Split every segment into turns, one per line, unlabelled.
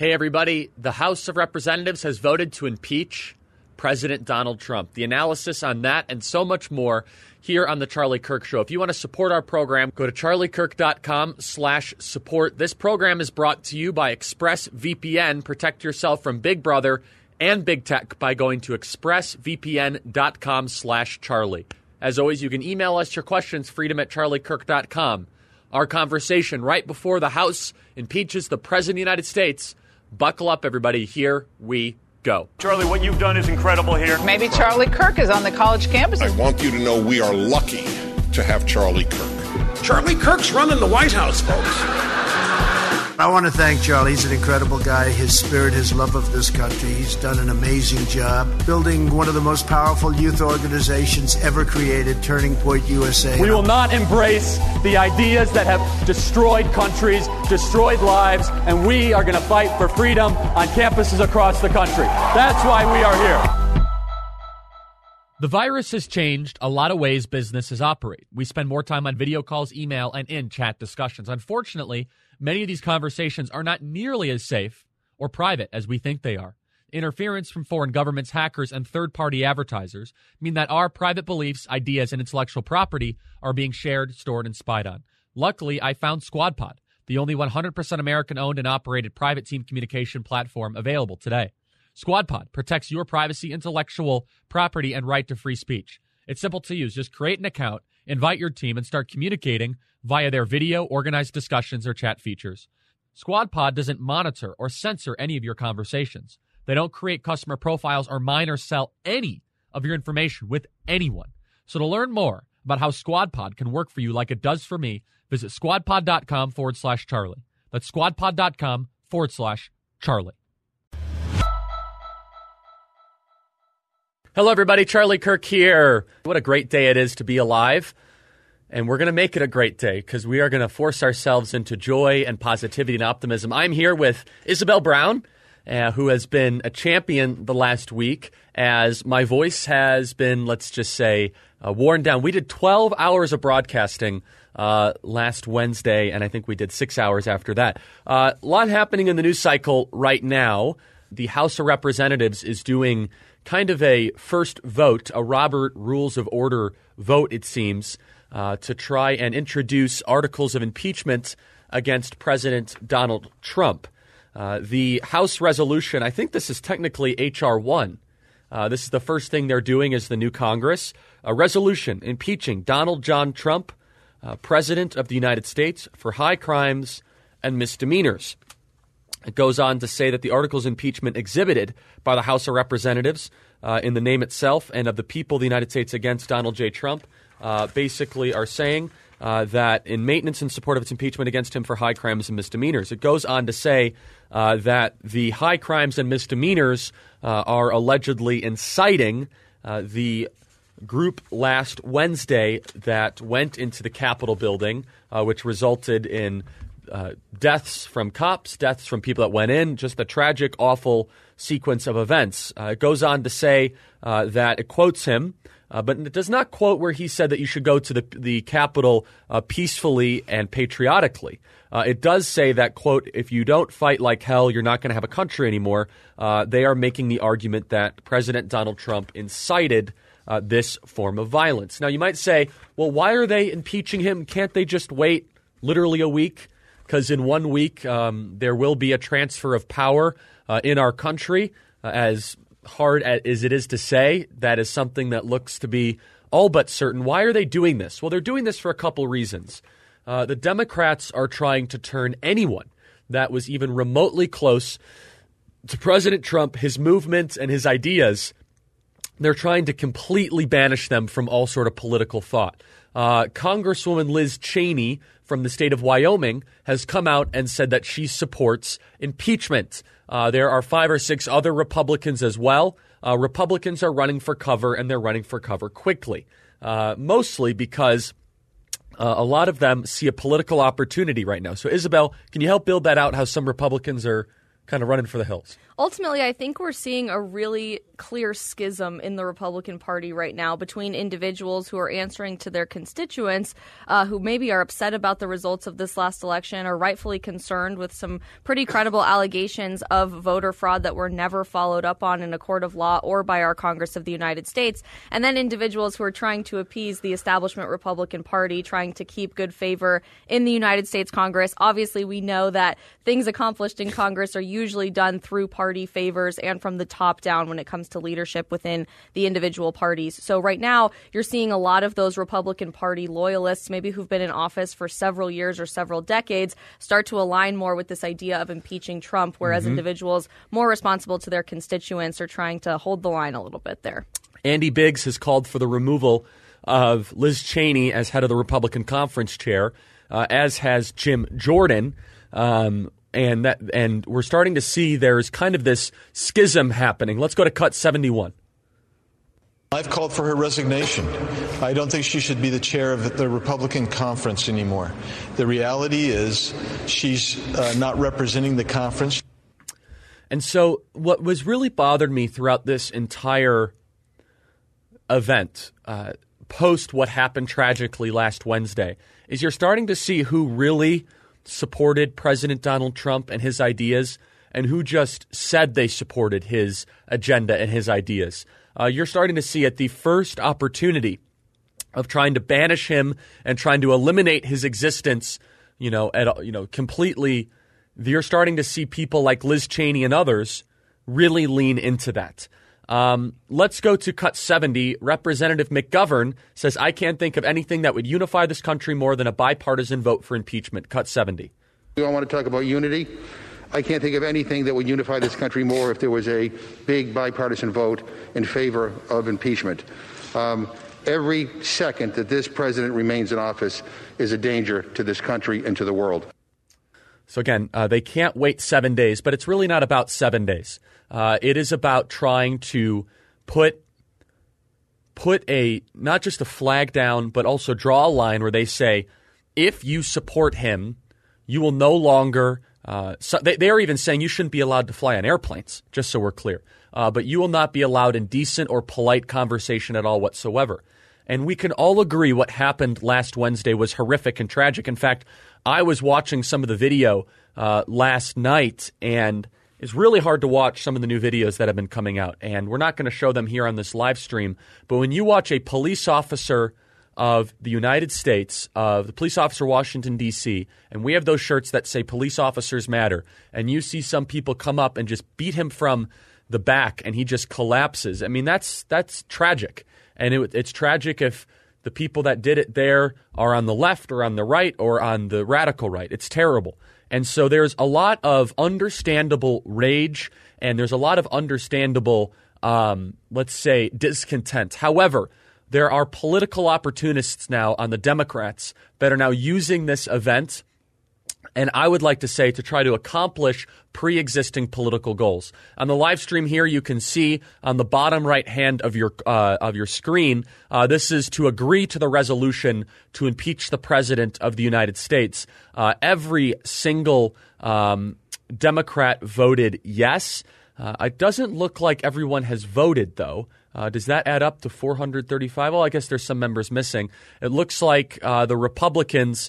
Hey, everybody. The House of Representatives has voted to impeach President Donald Trump. The analysis on that and so much more here on The Charlie Kirk Show. If you want to support our program, go to charliekirk.com/support. This program is brought to you by ExpressVPN. Protect yourself from Big Brother and Big Tech by going to expressvpn.com/Charlie. As always, you can email us your questions, freedom@charliekirk.com. Our conversation right before the House impeaches the President of the United States. Buckle up, everybody. Here we go.
Charlie, what you've done is incredible here.
Maybe Charlie Kirk is on the college campus.
I want you to know we are lucky to have Charlie Kirk.
Charlie Kirk's running the White House, folks.
I want to thank Charlie. He's an incredible guy. His spirit, his love of this country. He's done an amazing job building one of the most powerful youth organizations ever created, Turning Point USA.
We will not embrace the ideas that have destroyed countries, destroyed lives, and we are going to fight for freedom on campuses across the country. That's why we are here.
The virus has changed a lot of ways businesses operate. We spend more time on video calls, email, and in-chat discussions. Unfortunately, many of these conversations are not nearly as safe or private as we think they are. Interference from foreign governments, hackers, and third-party advertisers mean that our private beliefs, ideas, and intellectual property are being shared, stored, and spied on. Luckily, I found SquadPod, the only 100% American-owned and operated private team communication platform available today. SquadPod protects your privacy, intellectual property, and right to free speech. It's simple to use. Just create an account, invite your team, and start communicating via their video, organized discussions, or chat features. SquadPod doesn't monitor or censor any of your conversations. They don't create customer profiles or mine or sell any of your information with anyone. So to learn more about how SquadPod can work for you like it does for me, visit squadpod.com/Charlie. That's squadpod.com/Charlie. Hello, everybody. Charlie Kirk here. What a great day it is to be alive. And we're going to make it a great day because we are going to force ourselves into joy and positivity and optimism. I'm here with Isabel Brown, who has been a champion the last week as my voice has been, let's just say, worn down. We did 12 hours of broadcasting last Wednesday, and I think we did 6 hours after that. A lot happening in the news cycle right now. The House of Representatives is doing kind of a first vote, a Robert Rules of Order vote, it seems, to try and introduce articles of impeachment against President Donald Trump. The House resolution, I think this is technically H.R. 1. This is the first thing they're doing as the new Congress. A resolution impeaching Donald John Trump, President of the United States, for high crimes and misdemeanors. It goes on to say that the articles of impeachment exhibited by the House of Representatives in the name itself and of the people of the United States against Donald J. Trump basically are saying that in maintenance and support of its impeachment against him for high crimes and misdemeanors. It goes on to say that the high crimes and misdemeanors are allegedly inciting the group last Wednesday that went into the Capitol building, which resulted in deaths from cops, deaths from people that went in, just a tragic, awful sequence of events. It goes on to say that it quotes him, but it does not quote where he said that you should go to the Capitol peacefully and patriotically. It does say that, quote, if you don't fight like hell, you're not going to have a country anymore. They are making the argument that President Donald Trump incited this form of violence. Now, you might say, well, why are they impeaching him? Can't they just wait literally a week? Because in 1 week, there will be a transfer of power in our country. As hard as it is to say, that is something that looks to be all but certain. Why are they doing this? Well, they're doing this for a couple reasons. The Democrats are trying to turn anyone that was even remotely close to President Trump, his movement, and his ideas. They're trying to completely banish them from all sort of political thought. Congresswoman Liz Cheney from the state of Wyoming has come out and said that she supports impeachment. There are 5 or 6 other Republicans as well. Republicans are running for cover, and they're running for cover quickly, mostly because a lot of them see a political opportunity right now. So, Isabel, can you help build that out, how some Republicans are kind of running for the hills.
Ultimately, I think we're seeing a really clear schism in the Republican Party right now between individuals who are answering to their constituents who maybe are upset about the results of this last election or rightfully concerned with some pretty credible allegations of voter fraud that were never followed up on in a court of law or by our Congress of the United States, and then individuals who are trying to appease the establishment Republican Party, trying to keep good favor in the United States Congress. Obviously, we know that things accomplished in Congress are usually done through party favors and from the top down when it comes to leadership within the individual parties. So right now, you're seeing a lot of those Republican Party loyalists, maybe who've been in office for several years or several decades, start to align more with this idea of impeaching Trump, whereas individuals more responsible to their constituents are trying to hold the line a little bit there.
Andy Biggs has called for the removal of Liz Cheney as head of the Republican conference chair, as has Jim Jordan. And we're starting to see there's kind of this schism happening. Let's go to cut 71.
I've called for her resignation. I don't think she should be the chair of the Republican conference anymore. The reality is she's not representing the conference.
And so what was really bothered me throughout this entire event, post what happened tragically last Wednesday, is you're starting to see who really supported President Donald Trump and his ideas and who just said they supported his agenda and his ideas. You're starting to see at the first opportunity of trying to banish him and trying to eliminate his existence, completely. You're starting to see people like Liz Cheney and others really lean into that. Let's go to cut 70. Representative McGovern says, I can't think of anything that would unify this country more than a bipartisan vote for impeachment. Cut 70.
I want to talk about unity. I can't think of anything that would unify this country more if there was a big bipartisan vote in favor of impeachment. Every second that this president remains in office is a danger to this country and to the world.
So again, they can't wait 7 days, but it's really not about 7 days. It is about trying to put not just a flag down, but also draw a line where they say, if you support him, you will no longer they are even saying you shouldn't be allowed to fly on airplanes, just so we're clear. But you will not be allowed in decent or polite conversation at all whatsoever. And we can all agree what happened last Wednesday was horrific and tragic. In fact, I was watching some of the video last night, and it's really hard to watch some of the new videos that have been coming out. And we're not going to show them here on this live stream. But when you watch a police officer of the United States, of the police officer Washington, D.C., and we have those shirts that say police officers matter, and you see some people come up and just beat him from the back and he just collapses. I mean, that's tragic. And it's tragic if the people that did it there are on the left or on the right or on the radical right. It's terrible. And so there's a lot of understandable rage and there's a lot of understandable, let's say, discontent. However, there are political opportunists now on the Democrats that are now using this event, and I would like to say to try to accomplish pre-existing political goals. On the live stream here, you can see on the bottom right hand of your screen, this is to agree to the resolution to impeach the president of the United States. Every single Democrat voted yes. It doesn't look like everyone has voted, though. Does that add up to 435? Well, I guess there's some members missing. It looks like the Republicans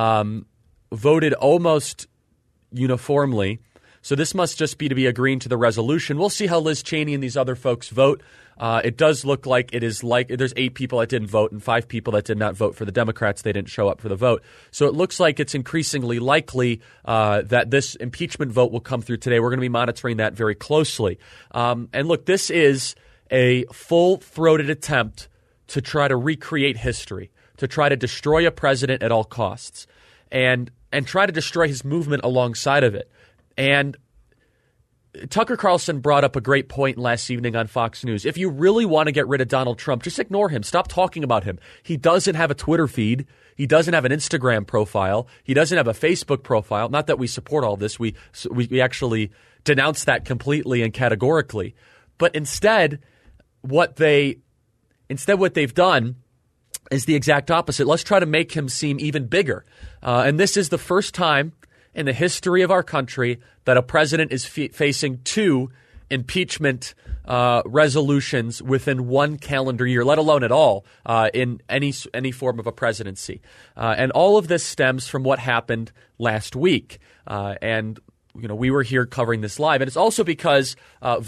voted almost uniformly. So this must just be to be agreeing to the resolution. We'll see how Liz Cheney and these other folks vote. It does look like it is like there's 8 people that didn't vote and 5 people that did not vote for the Democrats. They didn't show up for the vote. So it looks like it's increasingly likely that this impeachment vote will come through today. We're going to be monitoring that very closely. And look, this is a full-throated attempt to try to recreate history, to try to destroy a president at all costs, and try to destroy his movement alongside of it. And Tucker Carlson brought up a great point last evening on Fox News. If you really want to get rid of Donald Trump, just ignore him. Stop talking about him. He doesn't have a Twitter feed. He doesn't have an Instagram profile. He doesn't have a Facebook profile. Not that we support all this. We actually denounce that completely and categorically. But instead, what they've done is the exact opposite. Let's try to make him seem even bigger. And this is the first time in the history of our country that a president is facing 2 impeachment resolutions within 1 calendar year, let alone at all in any form of a presidency. And all of this stems from what happened last week. And we were here covering this live, and it's also because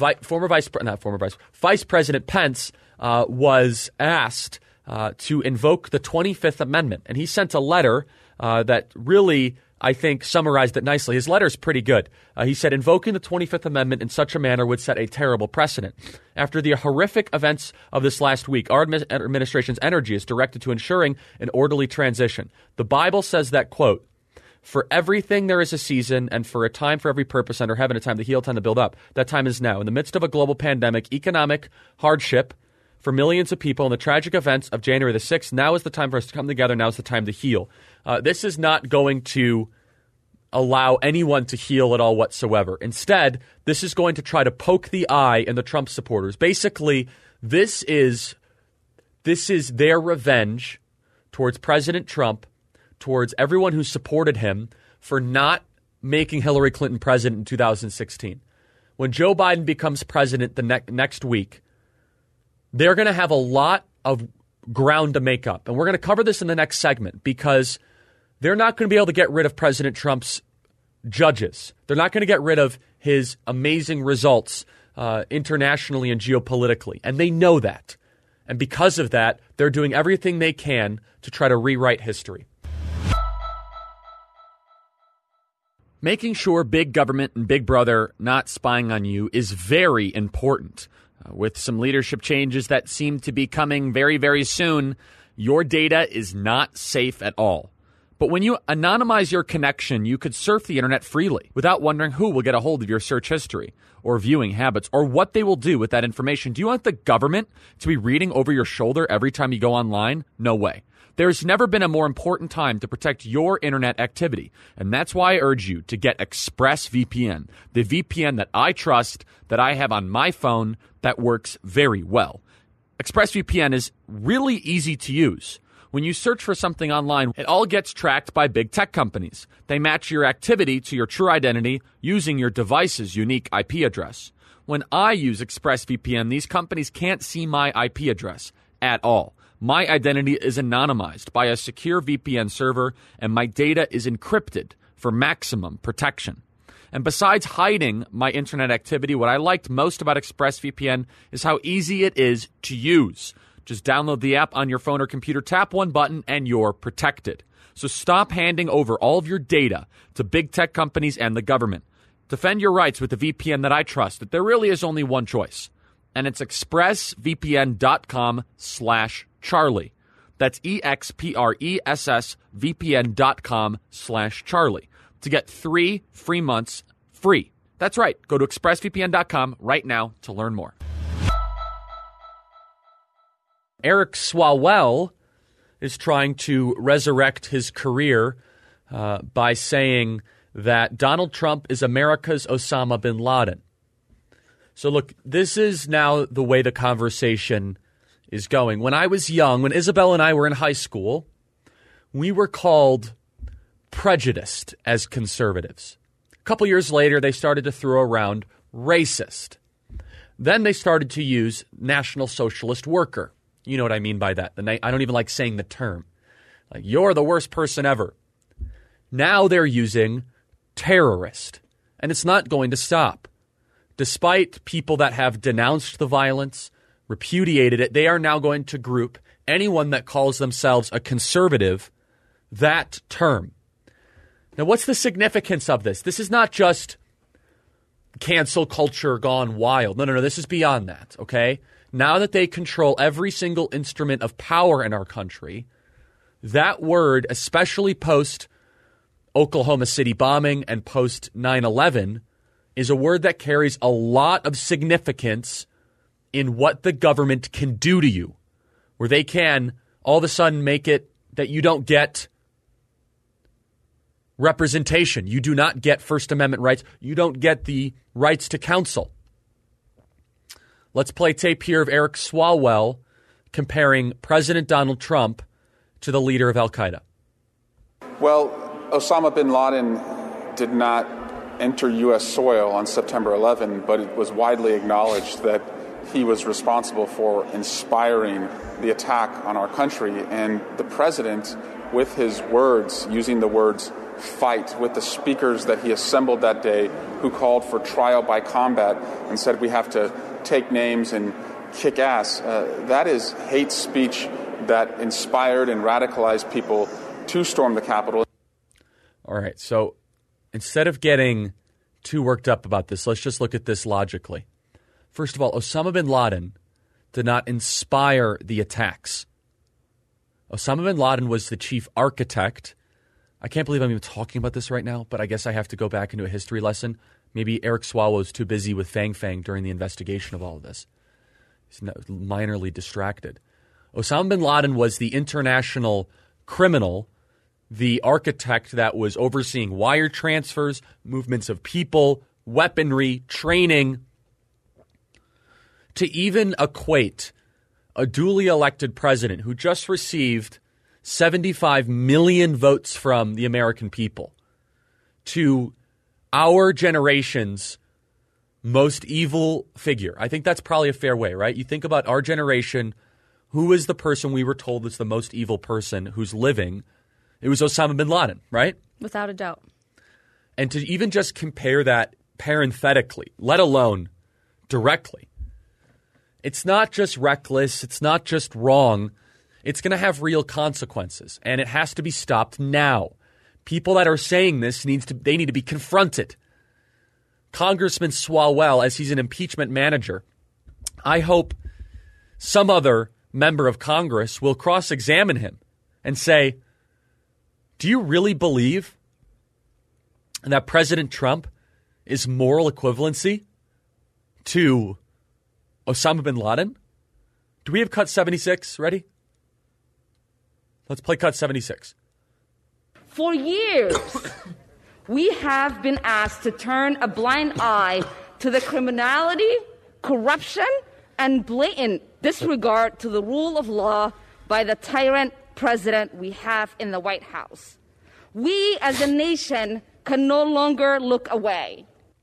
Vice President Pence was asked to invoke the 25th Amendment, and he sent a letter that really, I think, summarized it nicely. His letter's pretty good. He said, invoking the 25th Amendment in such a manner would set a terrible precedent. After the horrific events of this last week, our administration's energy is directed to ensuring an orderly transition. The Bible says that, quote, for everything there is a season, and for a time for every purpose under heaven, a time to heal, time to build up. That time is now. In the midst of a global pandemic, economic hardship for millions of people, and the tragic events of January the 6th, now is the time for us to come together. Now is the time to heal. This is not going to allow anyone to heal at all whatsoever. Instead, this is going to try to poke the eye in the Trump supporters. Basically, this is their revenge towards President Trump, towards everyone who supported him for not making Hillary Clinton president in 2016. When Joe Biden becomes president the next week, they're going to have a lot of ground to make up. And we're going to cover this in the next segment because they're not going to be able to get rid of President Trump's judges. They're not going to get rid of his amazing results internationally and geopolitically. And they know that. And because of that, they're doing everything they can to try to rewrite history. Making sure big government and big brother not spying on you is very important. With some leadership changes that seem to be coming very, very soon, your data is not safe at all. But when you anonymize your connection, you could surf the internet freely without wondering who will get a hold of your search history or viewing habits or what they will do with that information. Do you want the government to be reading over your shoulder every time you go online? No way. There's never been a more important time to protect your internet activity, and that's why I urge you to get ExpressVPN, the VPN that I trust, that I have on my phone, that works very well. ExpressVPN is really easy to use. When you search for something online, it all gets tracked by big tech companies. They match your activity to your true identity using your device's unique IP address. When I use ExpressVPN, these companies can't see my IP address at all. My identity is anonymized by a secure VPN server, and my data is encrypted for maximum protection. And besides hiding my internet activity, what I liked most about ExpressVPN is how easy it is to use. Just download the app on your phone or computer, tap one button, and you're protected. So stop handing over all of your data to big tech companies and the government. Defend your rights with the VPN that I trust, that there really is only one choice. And it's expressvpn.com/Charlie. That's expressvpn.com/Charlie to get 3 free months free. That's right. Go to expressvpn.com right now to learn more. Eric Swalwell is trying to resurrect his career by saying that Donald Trump is America's Osama bin Laden. So look, this is now the way the conversation is going. When I was young, when Isabel and I were in high school, we were called prejudiced as conservatives. A couple years later, they started to throw around racist. Then they started to use National Socialist Worker. You know what I mean by that. I don't even like saying the term. Like, you're the worst person ever. Now they're using terrorist. And it's not going to stop. Despite people that have denounced the violence, repudiated it, they are now going to group anyone that calls themselves a conservative that term. Now, what's the significance of this? This is not just cancel culture gone wild. No. This is beyond that, okay? Now that they control every single instrument of power in our country, that word, especially post Oklahoma City bombing and post 9/11, is a word that carries a lot of significance in what the government can do to you, where they can all of a sudden make it that you don't get representation. You do not get First Amendment rights. You don't get the rights to counsel. Let's play tape here of Eric Swalwell comparing President Donald Trump to the leader of al-Qaeda.
Well, Osama bin Laden did not enter U.S. soil on September 11, but it was widely acknowledged that he was responsible for inspiring the attack on our country. And the president, with his words, using the words fight, with the speakers that he assembled that day who called for trial by combat and said we have to take names and kick ass, that is hate speech that inspired and radicalized people to storm the Capitol.
All right, so instead of getting too worked up about this, let's just look at this logically. First of all, Osama bin Laden did not inspire the attacks. Osama bin Laden was the chief architect. I can't believe I'm even talking about this right now, but I guess I have to go back into a history lesson. Maybe Eric Swalwell was too busy with Fang Fang during the investigation of all of this. He's minorly distracted. Osama bin Laden was the international criminal, the architect that was overseeing wire transfers, movements of people, weaponry, training. To even equate a duly elected president who just received 75 million votes from the American people to our generation's most evil figure. I think that's probably a fair way, right? You think about our generation, who is the person we were told is the most evil person who's living? It was Osama bin Laden, right?
Without a doubt.
And to even just compare that parenthetically, let alone directly, it's not just reckless, it's not just wrong, it's going to have real consequences, and it has to be stopped now. People that are saying this need to be confronted. Congressman Swalwell, as he's an impeachment manager, I hope some other member of Congress will cross-examine him and say, do you really believe that President Trump is moral equivalency to Osama bin Laden? Do we have cut 76 ready? Let's play cut 76.
For years, we have been asked to turn a blind eye to the criminality, corruption, and blatant disregard to the rule of law by the tyrant president we have in the White House. We as a nation can no longer look away.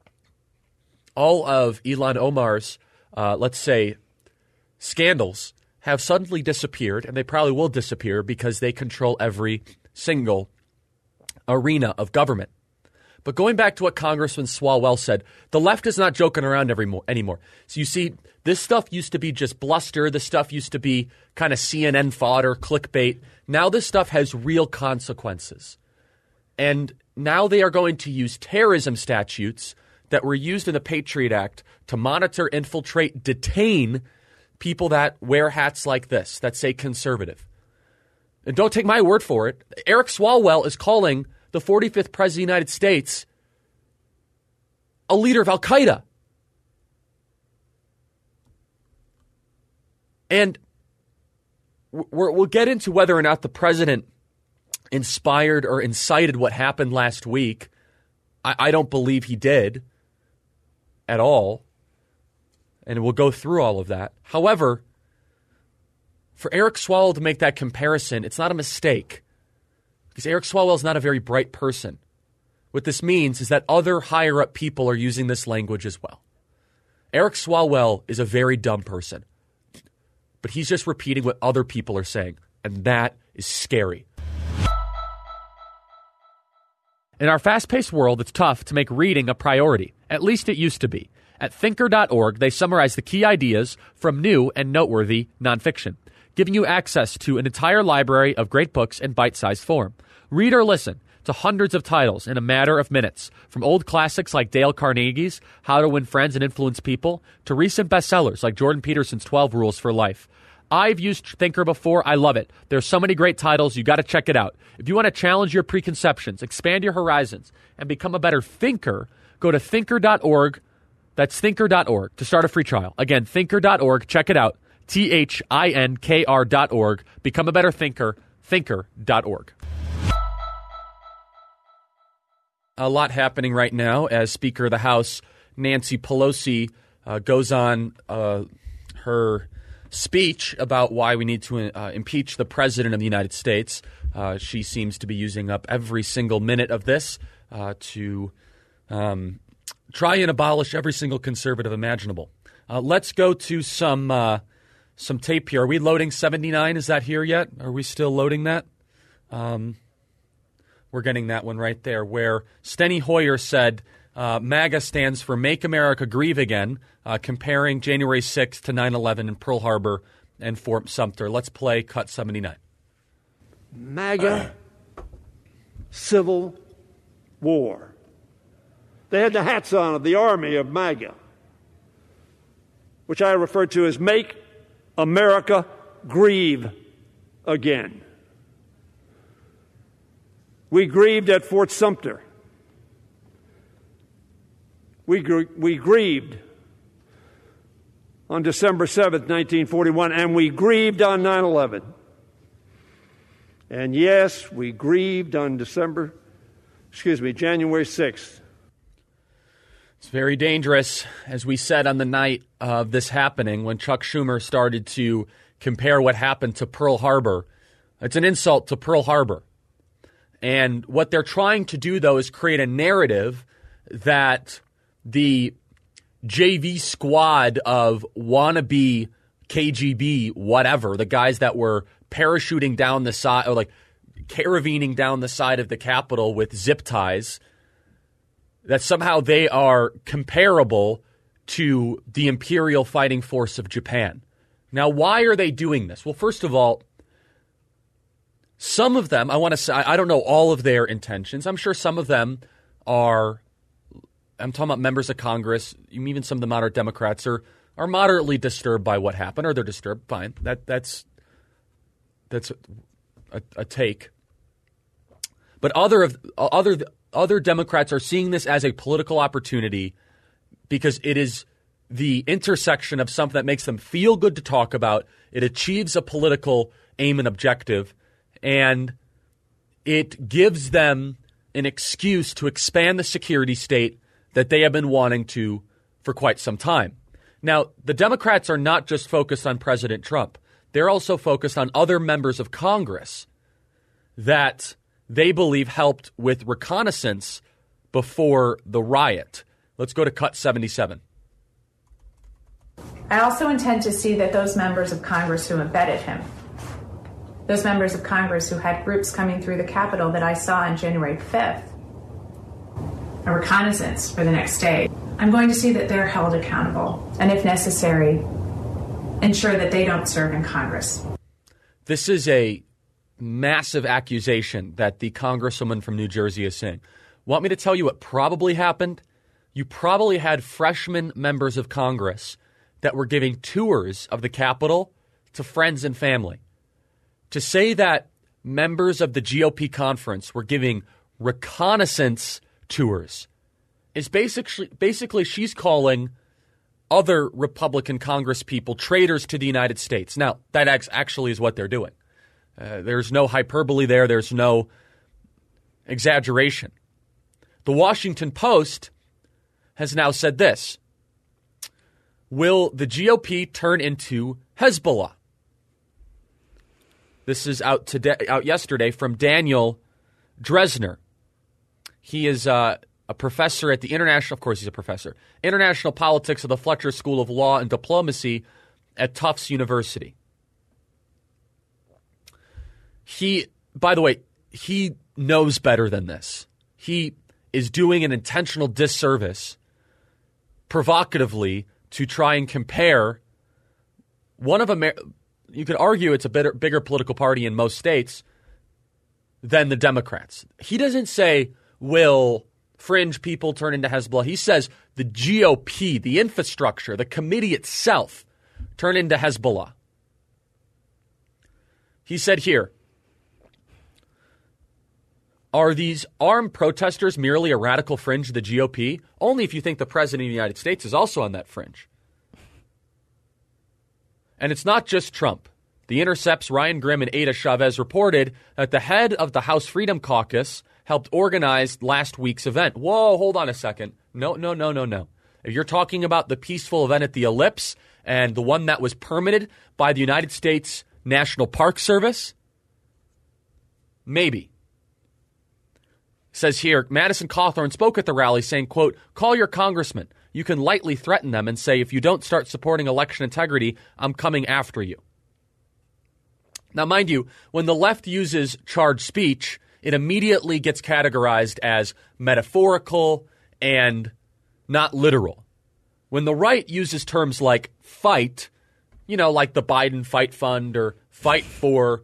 All of Ilhan Omar's, let's say, scandals have suddenly disappeared, and they probably will disappear because they control every single arena of government. But going back to what Congressman Swalwell said, the left is not joking around anymore. So you see, this stuff used to be just bluster. This stuff used to be kind of CNN fodder, clickbait. Now this stuff has real consequences. And now they are going to use terrorism statutes that were used in the Patriot Act to monitor, infiltrate, detain people that wear hats like this, that say conservative. And don't take my word for it. Eric Swalwell is calling the 45th President of the United States a leader of Al-Qaeda. And we'll get into whether or not the president inspired or incited what happened last week. I don't believe he did at all. And we'll go through all of that. However, for Eric Swalwell to make that comparison, it's not a mistake. Because Eric Swalwell is not a very bright person. What this means is that other higher-up people are using this language as well. Eric Swalwell is a very dumb person. But he's just repeating what other people are saying. And that is scary. In our fast-paced world, it's tough to make reading a priority. At least it used to be. At Thinker.org, they summarize the key ideas from new and noteworthy nonfiction, giving you access to an entire library of great books in bite-sized form. Read or listen to hundreds of titles in a matter of minutes, from old classics like Dale Carnegie's How to Win Friends and Influence People to recent bestsellers like Jordan Peterson's 12 Rules for Life. I've used Thinker before. I love it. There's so many great titles. You got to check it out. If you want to challenge your preconceptions, expand your horizons, and become a better thinker, go to Thinker.org. That's Thinker.org to start a free trial. Again, Thinker.org. Check it out. THINKR.org. Become a better thinker. Thinker.org. A lot happening right now as Speaker of the House Nancy Pelosi goes on her speech about why we need to impeach the President of the United States. She seems to be using up every single minute of this. to try and abolish every single conservative imaginable. Let's go to some tape here. Are we loading 79? Is that here yet? Are we still loading that? We're getting that one right there, where Steny Hoyer said MAGA stands for Make America Grieve Again, comparing January 6th to 9/11 in Pearl Harbor and Fort Sumter. Let's play cut 79.
MAGA Civil War. They had the hats on of the army of MAGA, which I refer to as Make America Grieve Again. We grieved at Fort Sumter. We grieved on December 7th, 1941, and we grieved on 9/11. And yes, we grieved on January 6th.
It's very dangerous, as we said on the night of this happening, when Chuck Schumer started to compare what happened to Pearl Harbor. It's an insult to Pearl Harbor. And what they're trying to do, though, is create a narrative that the JV squad of wannabe KGB, whatever, the guys that were parachuting down the side, or like caravanning down the side of the Capitol with zip ties, that somehow they are comparable to the Imperial Fighting Force of Japan. Now, why are they doing this? Well, first of all, some of them, I want to say, I don't know all of their intentions. I'm sure some of them are, I'm talking about members of Congress, even some of the moderate Democrats are moderately disturbed by what happened, or they're disturbed. Fine, that's a take. But other Democrats are seeing this as a political opportunity because it is the intersection of something that makes them feel good to talk about. It achieves a political aim and objective, and it gives them an excuse to expand the security state that they have been wanting to for quite some time. Now, the Democrats are not just focused on President Trump. They're also focused on other members of Congress that they believe helped with reconnaissance before the riot. Let's go to cut 77.
I also intend to see that those members of Congress who embedded him, those members of Congress who had groups coming through the Capitol that I saw on January 5th, a reconnaissance for the next day, I'm going to see that they're held accountable, and if necessary, ensure that they don't serve in Congress.
This is a massive accusation that the Congresswoman from New Jersey is saying. Want me to tell you what probably happened? You probably had freshman members of Congress that were giving tours of the Capitol to friends and family. To say that members of the GOP conference were giving reconnaissance tours is basically she's calling other Republican Congress people traitors to the United States. Now, that actually is what they're doing. There's no hyperbole there. There's no exaggeration. The Washington Post has now said this. Will the GOP turn into Hezbollah? This is out yesterday from Daniel Dresner. He is a professor at the international politics of the Fletcher School of Law and Diplomacy at Tufts University. By the way, he knows better than this. He is doing an intentional disservice, provocatively, to try and compare one of you could argue it's a bigger political party in most states than the Democrats. He doesn't say, will fringe people turn into Hezbollah? He says the GOP, the infrastructure, the committee itself, turn into Hezbollah. He said here, are these armed protesters merely a radical fringe of the GOP? Only if you think the President of the United States is also on that fringe. And it's not just Trump. The Intercept's Ryan Grim and Ada Chavez reported that the head of the House Freedom Caucus helped organize last week's event. Whoa, hold on a second. No. If you're talking about the peaceful event at the Ellipse and the one that was permitted by the United States National Park Service, maybe. Says here, Madison Cawthorn spoke at the rally saying, quote, call your congressman. You can lightly threaten them and say, if you don't start supporting election integrity, I'm coming after you. Now, mind you, when the left uses charged speech, it immediately gets categorized as metaphorical and not literal. When the right uses terms like fight, like the Biden Fight Fund or fight for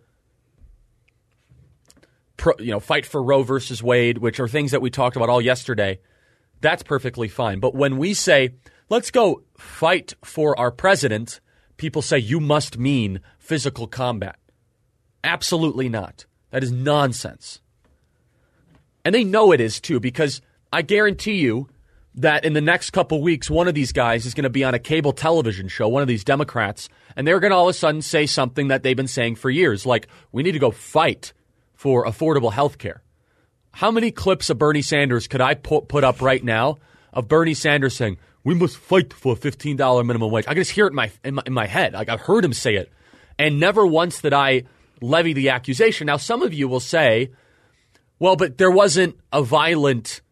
Roe versus Wade, which are things that we talked about all yesterday, that's perfectly fine. But when we say, let's go fight for our president, people say you must mean physical combat. Absolutely not. That is nonsense. And they know it is, too, because I guarantee you that in the next couple weeks, one of these guys is going to be on a cable television show, one of these Democrats, and they're going to all of a sudden say something that they've been saying for years, like, we need to go fight for affordable health care. How many clips of Bernie Sanders could I put up right now of Bernie Sanders saying, we must fight for a $15 minimum wage? I can just hear it in my head. Like, I've heard him say it. And never once did I levy the accusation. Now, some of you will say, well, but there wasn't a violent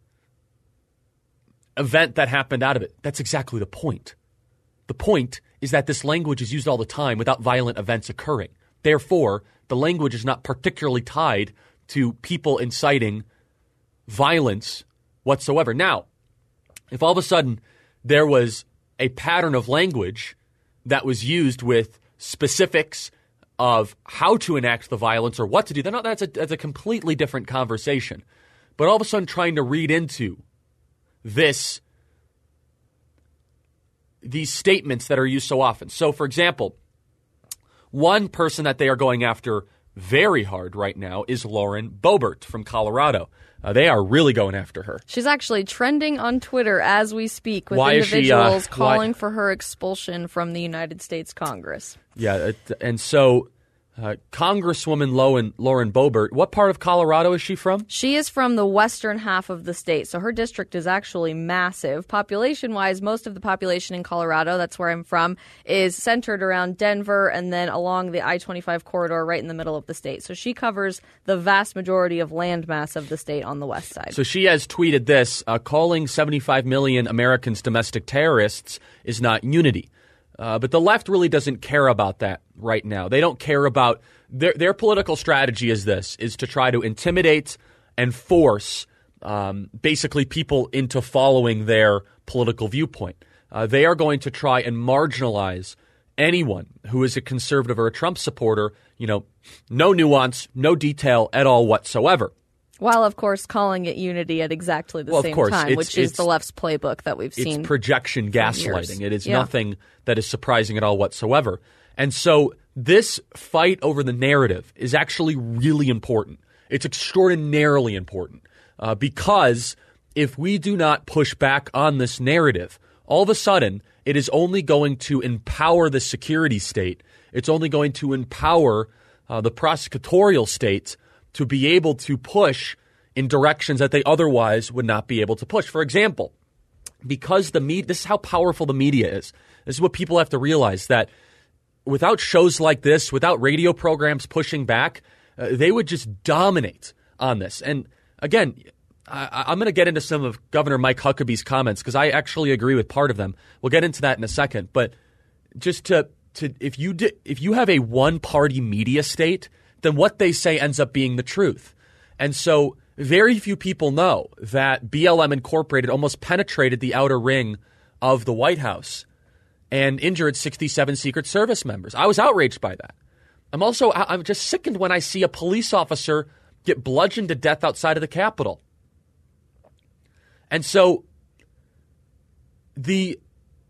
event that happened out of it. That's exactly the point. The point is that this language is used all the time without violent events occurring. Therefore, the language is not particularly tied to people inciting violence whatsoever. Now, if all of a sudden there was a pattern of language that was used with specifics of how to enact the violence or what to do, then that's a completely different conversation. But all of a sudden trying to read into these statements that are used so often. So, for example, one person that they are going after very hard right now is Lauren Boebert from Colorado. They are really going after her.
She's actually trending on Twitter as we speak with individuals calling for her expulsion from the United States Congress.
Yeah, and so Congresswoman Lauren Boebert, what part of Colorado is she from?
She is from the western half of the state, so her district is actually massive. Population-wise, most of the population in Colorado, that's where I'm from, is centered around Denver and then along the I-25 corridor right in the middle of the state. So she covers the vast majority of landmass of the state on the west side.
So she has tweeted this, calling 75 million Americans domestic terrorists is not unity. But the left really doesn't care about that right now. They don't care about their political strategy is to try to intimidate and force basically people into following their political viewpoint. They are going to try and marginalize anyone who is a conservative or a Trump supporter, no nuance, no detail at all whatsoever.
While, of course, calling it unity at exactly the same time, which is the left's playbook that we've seen.
It's projection gaslighting. It is nothing that is surprising at all whatsoever. And so this fight over the narrative is actually really important. It's extraordinarily important because if we do not push back on this narrative, all of a sudden it is only going to empower the security state. It's only going to empower the prosecutorial state to be able to push in directions that they otherwise would not be able to push. For example, because this is how powerful the media is. This is what people have to realize, that without shows like this, without radio programs pushing back, they would just dominate on this. And again, I'm going to get into some of Governor Mike Huckabee's comments because I actually agree with part of them. We'll get into that in a second. But just if you have a one-party media state, then what they say ends up being the truth. And so very few people know that BLM Incorporated almost penetrated the outer ring of the White House and injured 67 Secret Service members. I was outraged by that. I'm just sickened when I see a police officer get bludgeoned to death outside of the Capitol. And so the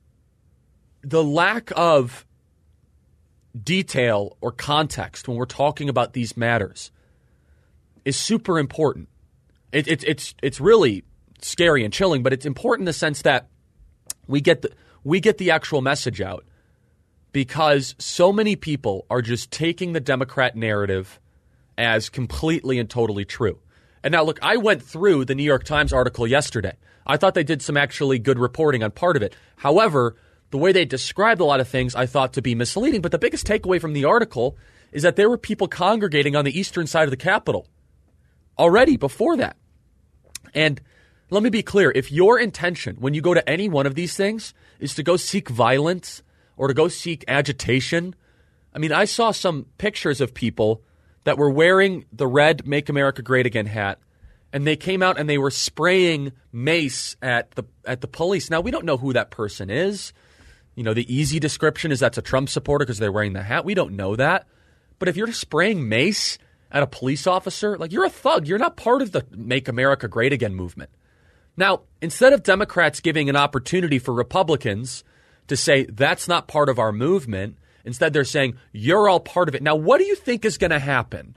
lack of detail or context when we're talking about these matters is super important. It's really scary and chilling, but it's important in the sense that we get the actual message out, because so many people are just taking the Democrat narrative as completely and totally true. And now, look, I went through the New York Times article yesterday. I thought they did some actually good reporting on part of it. However, the way they described a lot of things I thought to be misleading. But the biggest takeaway from the article is that there were people congregating on the eastern side of the Capitol already before that. And let me be clear. If your intention when you go to any one of these things is to go seek violence or to go seek agitation, I mean, I saw some pictures of people that were wearing the red Make America Great Again hat, and they came out and they were spraying mace at the police. Now, we don't know who that person is. You know, the easy description is that's a Trump supporter because they're wearing the hat. We don't know that. But if you're spraying mace at a police officer, like, you're a thug. You're not part of the Make America Great Again movement. Now, instead of Democrats giving an opportunity for Republicans to say that's not part of our movement, instead they're saying you're all part of it. Now, what do you think is going to happen?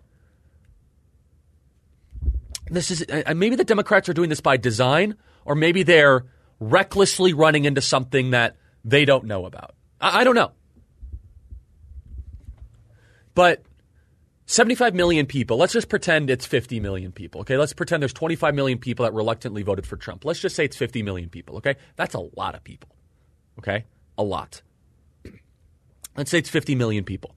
Maybe the Democrats are doing this by design, or maybe they're recklessly running into something that they don't know about. I don't know. But 75 million people, let's just pretend it's 50 million people, okay? Let's pretend there's 25 million people that reluctantly voted for Trump. Let's just say it's 50 million people, okay? That's a lot of people, okay? A lot. Let's say it's 50 million people.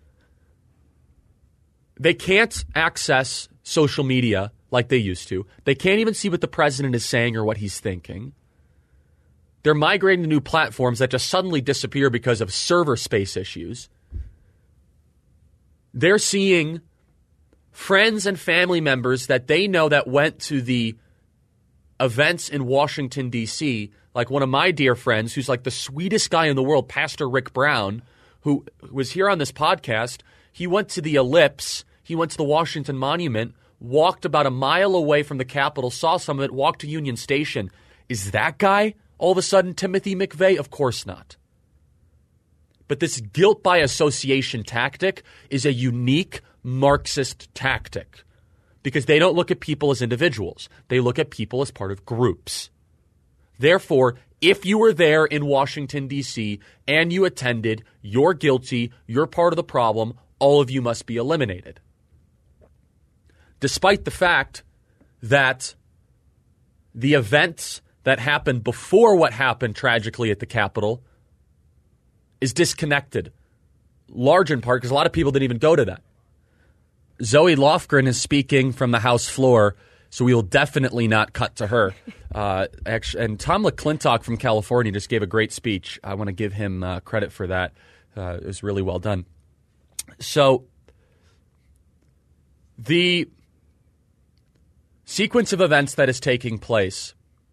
They can't access social media like they used to. They can't even see what the president is saying or what he's thinking. They're migrating to new platforms that just suddenly disappear because of server space issues. They're seeing friends and family members that they know that went to the events in Washington, D.C., like one of my dear friends who's like the sweetest guy in the world, Pastor Rick Brown, who was here on this podcast. He went to the Ellipse. He went to the Washington Monument, walked about a mile away from the Capitol, saw some of it, walked to Union Station. Is that guy all of a sudden Timothy McVeigh? Of course not. But this guilt by association tactic is a unique Marxist tactic because they don't look at people as individuals. They look at people as part of groups. Therefore, if you were there in Washington, D.C., and you attended, you're guilty, you're part of the problem, all of you must be eliminated. Despite the fact that the events that happened before what happened tragically at the Capitol is disconnected, large in part because a lot of people didn't even go to that. Zoe Lofgren is speaking from the House floor, so we will definitely not cut to her. And Tom McClintock from California just gave a great speech. I want to give him credit for that. It was really well done. So the sequence of events that is taking place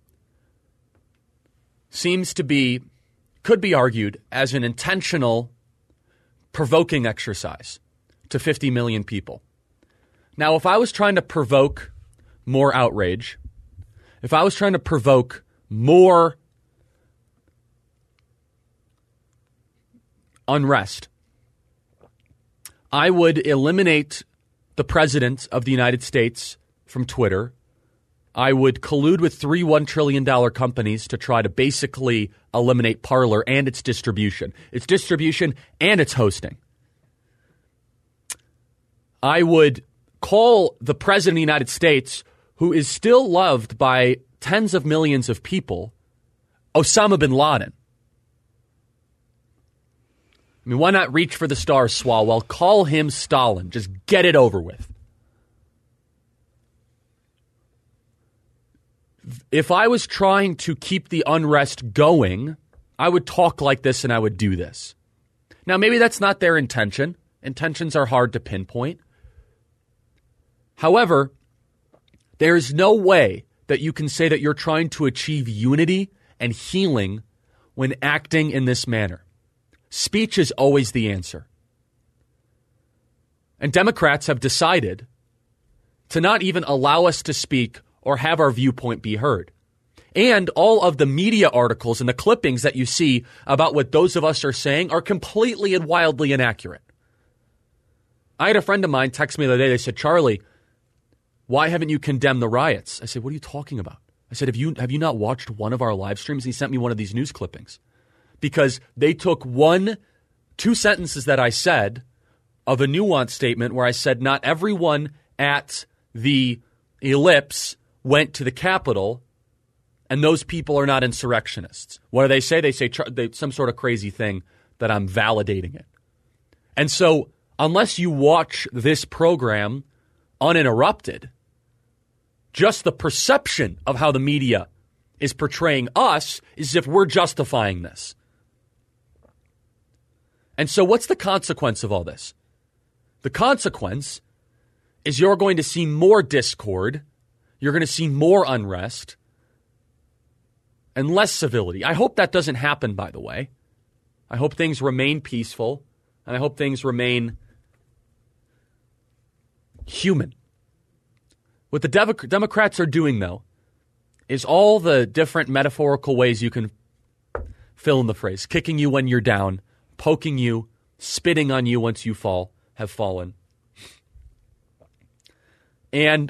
seems to be, could be argued as an intentional provoking exercise to 50 million people. Now, if I was trying to provoke more outrage, if I was trying to provoke more unrest, I would eliminate the president of the United States from Twitter. I would collude with three $1 trillion companies to try to basically eliminate Parler and its distribution and its hosting. I would call the president of the United States, who is still loved by tens of millions of people, Osama bin Laden. I mean, why not reach for the stars, Swalwell? Call him Stalin. Just get it over with. If I was trying to keep the unrest going, I would talk like this and I would do this. Now, maybe that's not their intention. Intentions are hard to pinpoint. However, there's no way that you can say that you're trying to achieve unity and healing when acting in this manner. Speech is always the answer. And Democrats have decided to not even allow us to speak or have our viewpoint be heard. And all of the media articles and the clippings that you see about what those of us are saying are completely and wildly inaccurate. I had a friend of mine text me the other day. They said, Charlie, why haven't you condemned the riots? I said, what are you talking about? I said, have you not watched one of our live streams? And he sent me one of these news clippings because they took two sentences that I said of a nuanced statement where I said not everyone at the Ellipse went to the Capitol, and those people are not insurrectionists. What do they say? They say some sort of crazy thing that I'm validating it. And so unless you watch this program uninterrupted, just the perception of how the media is portraying us is as if we're justifying this. And so what's the consequence of all this? The consequence is you're going to see more discord, you're going to see more unrest, and less civility. I hope that doesn't happen, by the way. I hope things remain peaceful, and I hope things remain human. What the Democrats are doing, though, is all the different metaphorical ways you can fill in the phrase. Kicking you when you're down, poking you, spitting on you once you have fallen. And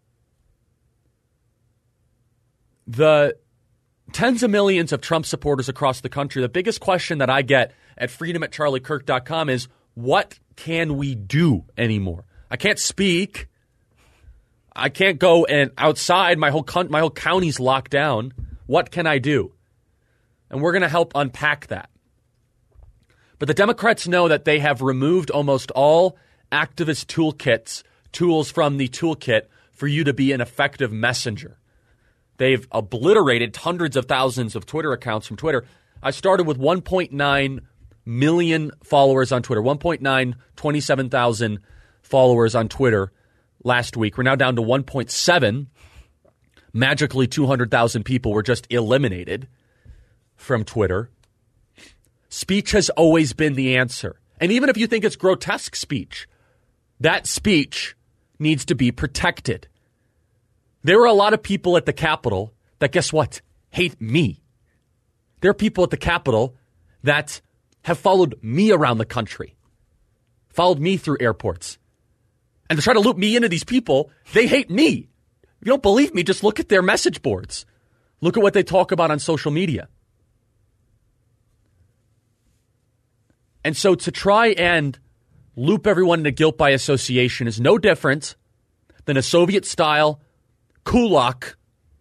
the tens of millions of Trump supporters across the country, the biggest question that I get at freedom@charliekirk.com is, what can we do anymore? I can't speak. I can't go and outside. My whole county's locked down. What can I do? And we're going to help unpack that. But the Democrats know that they have removed almost all activist tools from the toolkit for you to be an effective messenger. They've obliterated hundreds of thousands of Twitter accounts from Twitter. I started with 1.9 million followers on Twitter, 27,000 followers on Twitter last week. We're now down to 1.7. Magically, 200,000 people were just eliminated from Twitter. Speech has always been the answer. And even if you think it's grotesque speech, that speech needs to be protected. There are a lot of people at the Capitol that, guess what, hate me. There are people at the Capitol that have followed me around the country, followed me through airports. And to try to loop me into these people, they hate me. If you don't believe me, just look at their message boards. Look at what they talk about on social media. And so to try and loop everyone into guilt by association is no different than a Soviet-style kulak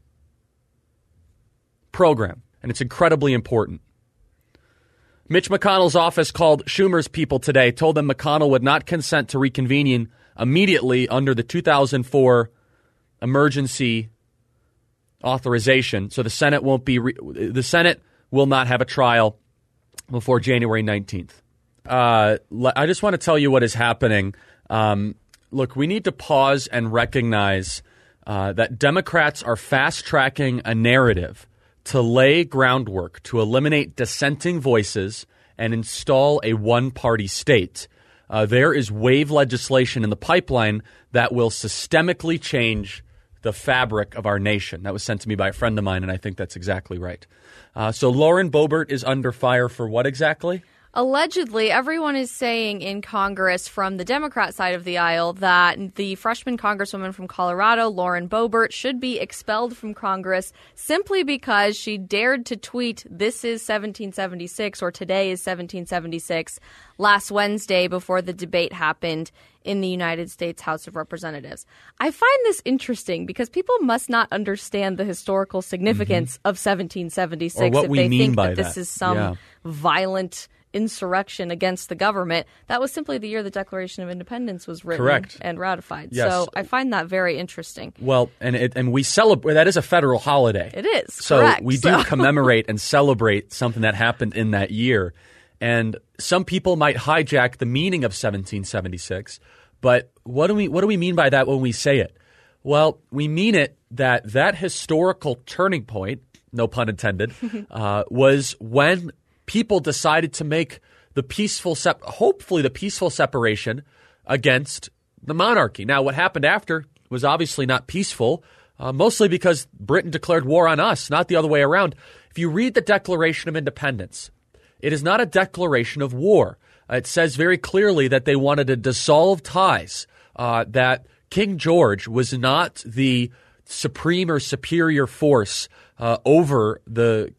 program. And it's incredibly important. Mitch McConnell's office called Schumer's people today, told them McConnell would not consent to reconvening immediately under the 2004 emergency authorization. So the Senate the Senate will not have a trial before January 19th. I just want to tell you what is happening. Look, we need to pause and recognize that Democrats are fast-tracking a narrative to lay groundwork to eliminate dissenting voices and install a one-party state. There is wave legislation in the pipeline that will systemically change the fabric of our nation. That was sent to me by a friend of mine, and I think that's exactly right. So Lauren Boebert is under fire for what exactly?
Allegedly, everyone is saying in Congress from the Democrat side of the aisle that the freshman congresswoman from Colorado, Lauren Boebert, should be expelled from Congress simply because she dared to tweet, "This is 1776," or "Today is 1776," last Wednesday before the debate happened in the United States House of Representatives. I find this interesting because people must not understand the historical significance of 1776 if they think that this is some violent insurrection against the government. That was simply the year the Declaration of Independence was written and ratified.
Yes.
So I find that very interesting.
Well, and we celebrate, that is a federal holiday.
It is,
so
correct.
We do commemorate and celebrate something that happened in that year. And some people might hijack the meaning of 1776, but what do we mean by that when we say it? Well, we mean it that historical turning point, no pun intended, was when people decided to make the hopefully the peaceful separation against the monarchy. Now, what happened after was obviously not peaceful, mostly because Britain declared war on us, not the other way around. If you read the Declaration of Independence, it is not a declaration of war. It says very clearly that they wanted to dissolve ties, that King George was not the supreme or superior force over the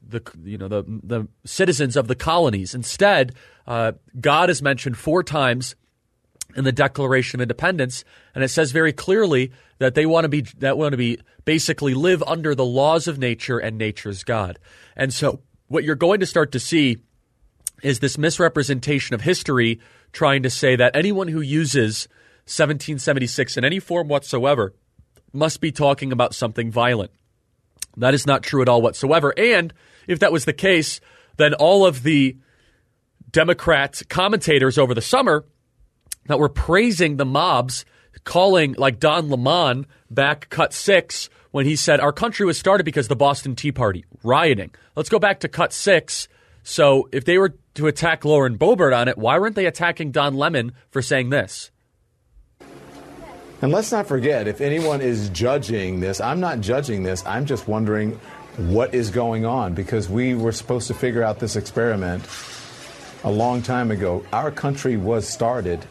citizens of the colonies. Instead, God is mentioned 4 times in the Declaration of Independence, and it says very clearly that they want to be basically live under the laws of nature and nature's God. And so what you're going to start to see is this misrepresentation of history, trying to say that anyone who uses 1776 in any form whatsoever must be talking about something violent. That is not true at all whatsoever. And if that was the case, then all of the Democrat commentators over the summer that were praising the mobs, calling like Don Lemon back cut 6 when he said our country was started because of the Boston Tea Party, rioting. Let's go back to cut 6. So if they were to attack Lauren Boebert on it, why weren't they attacking Don Lemon for saying this?
And let's not forget, if anyone is judging this, I'm not judging this. I'm just wondering what is going on, because we were supposed to figure out this experiment a long time ago. Our country was started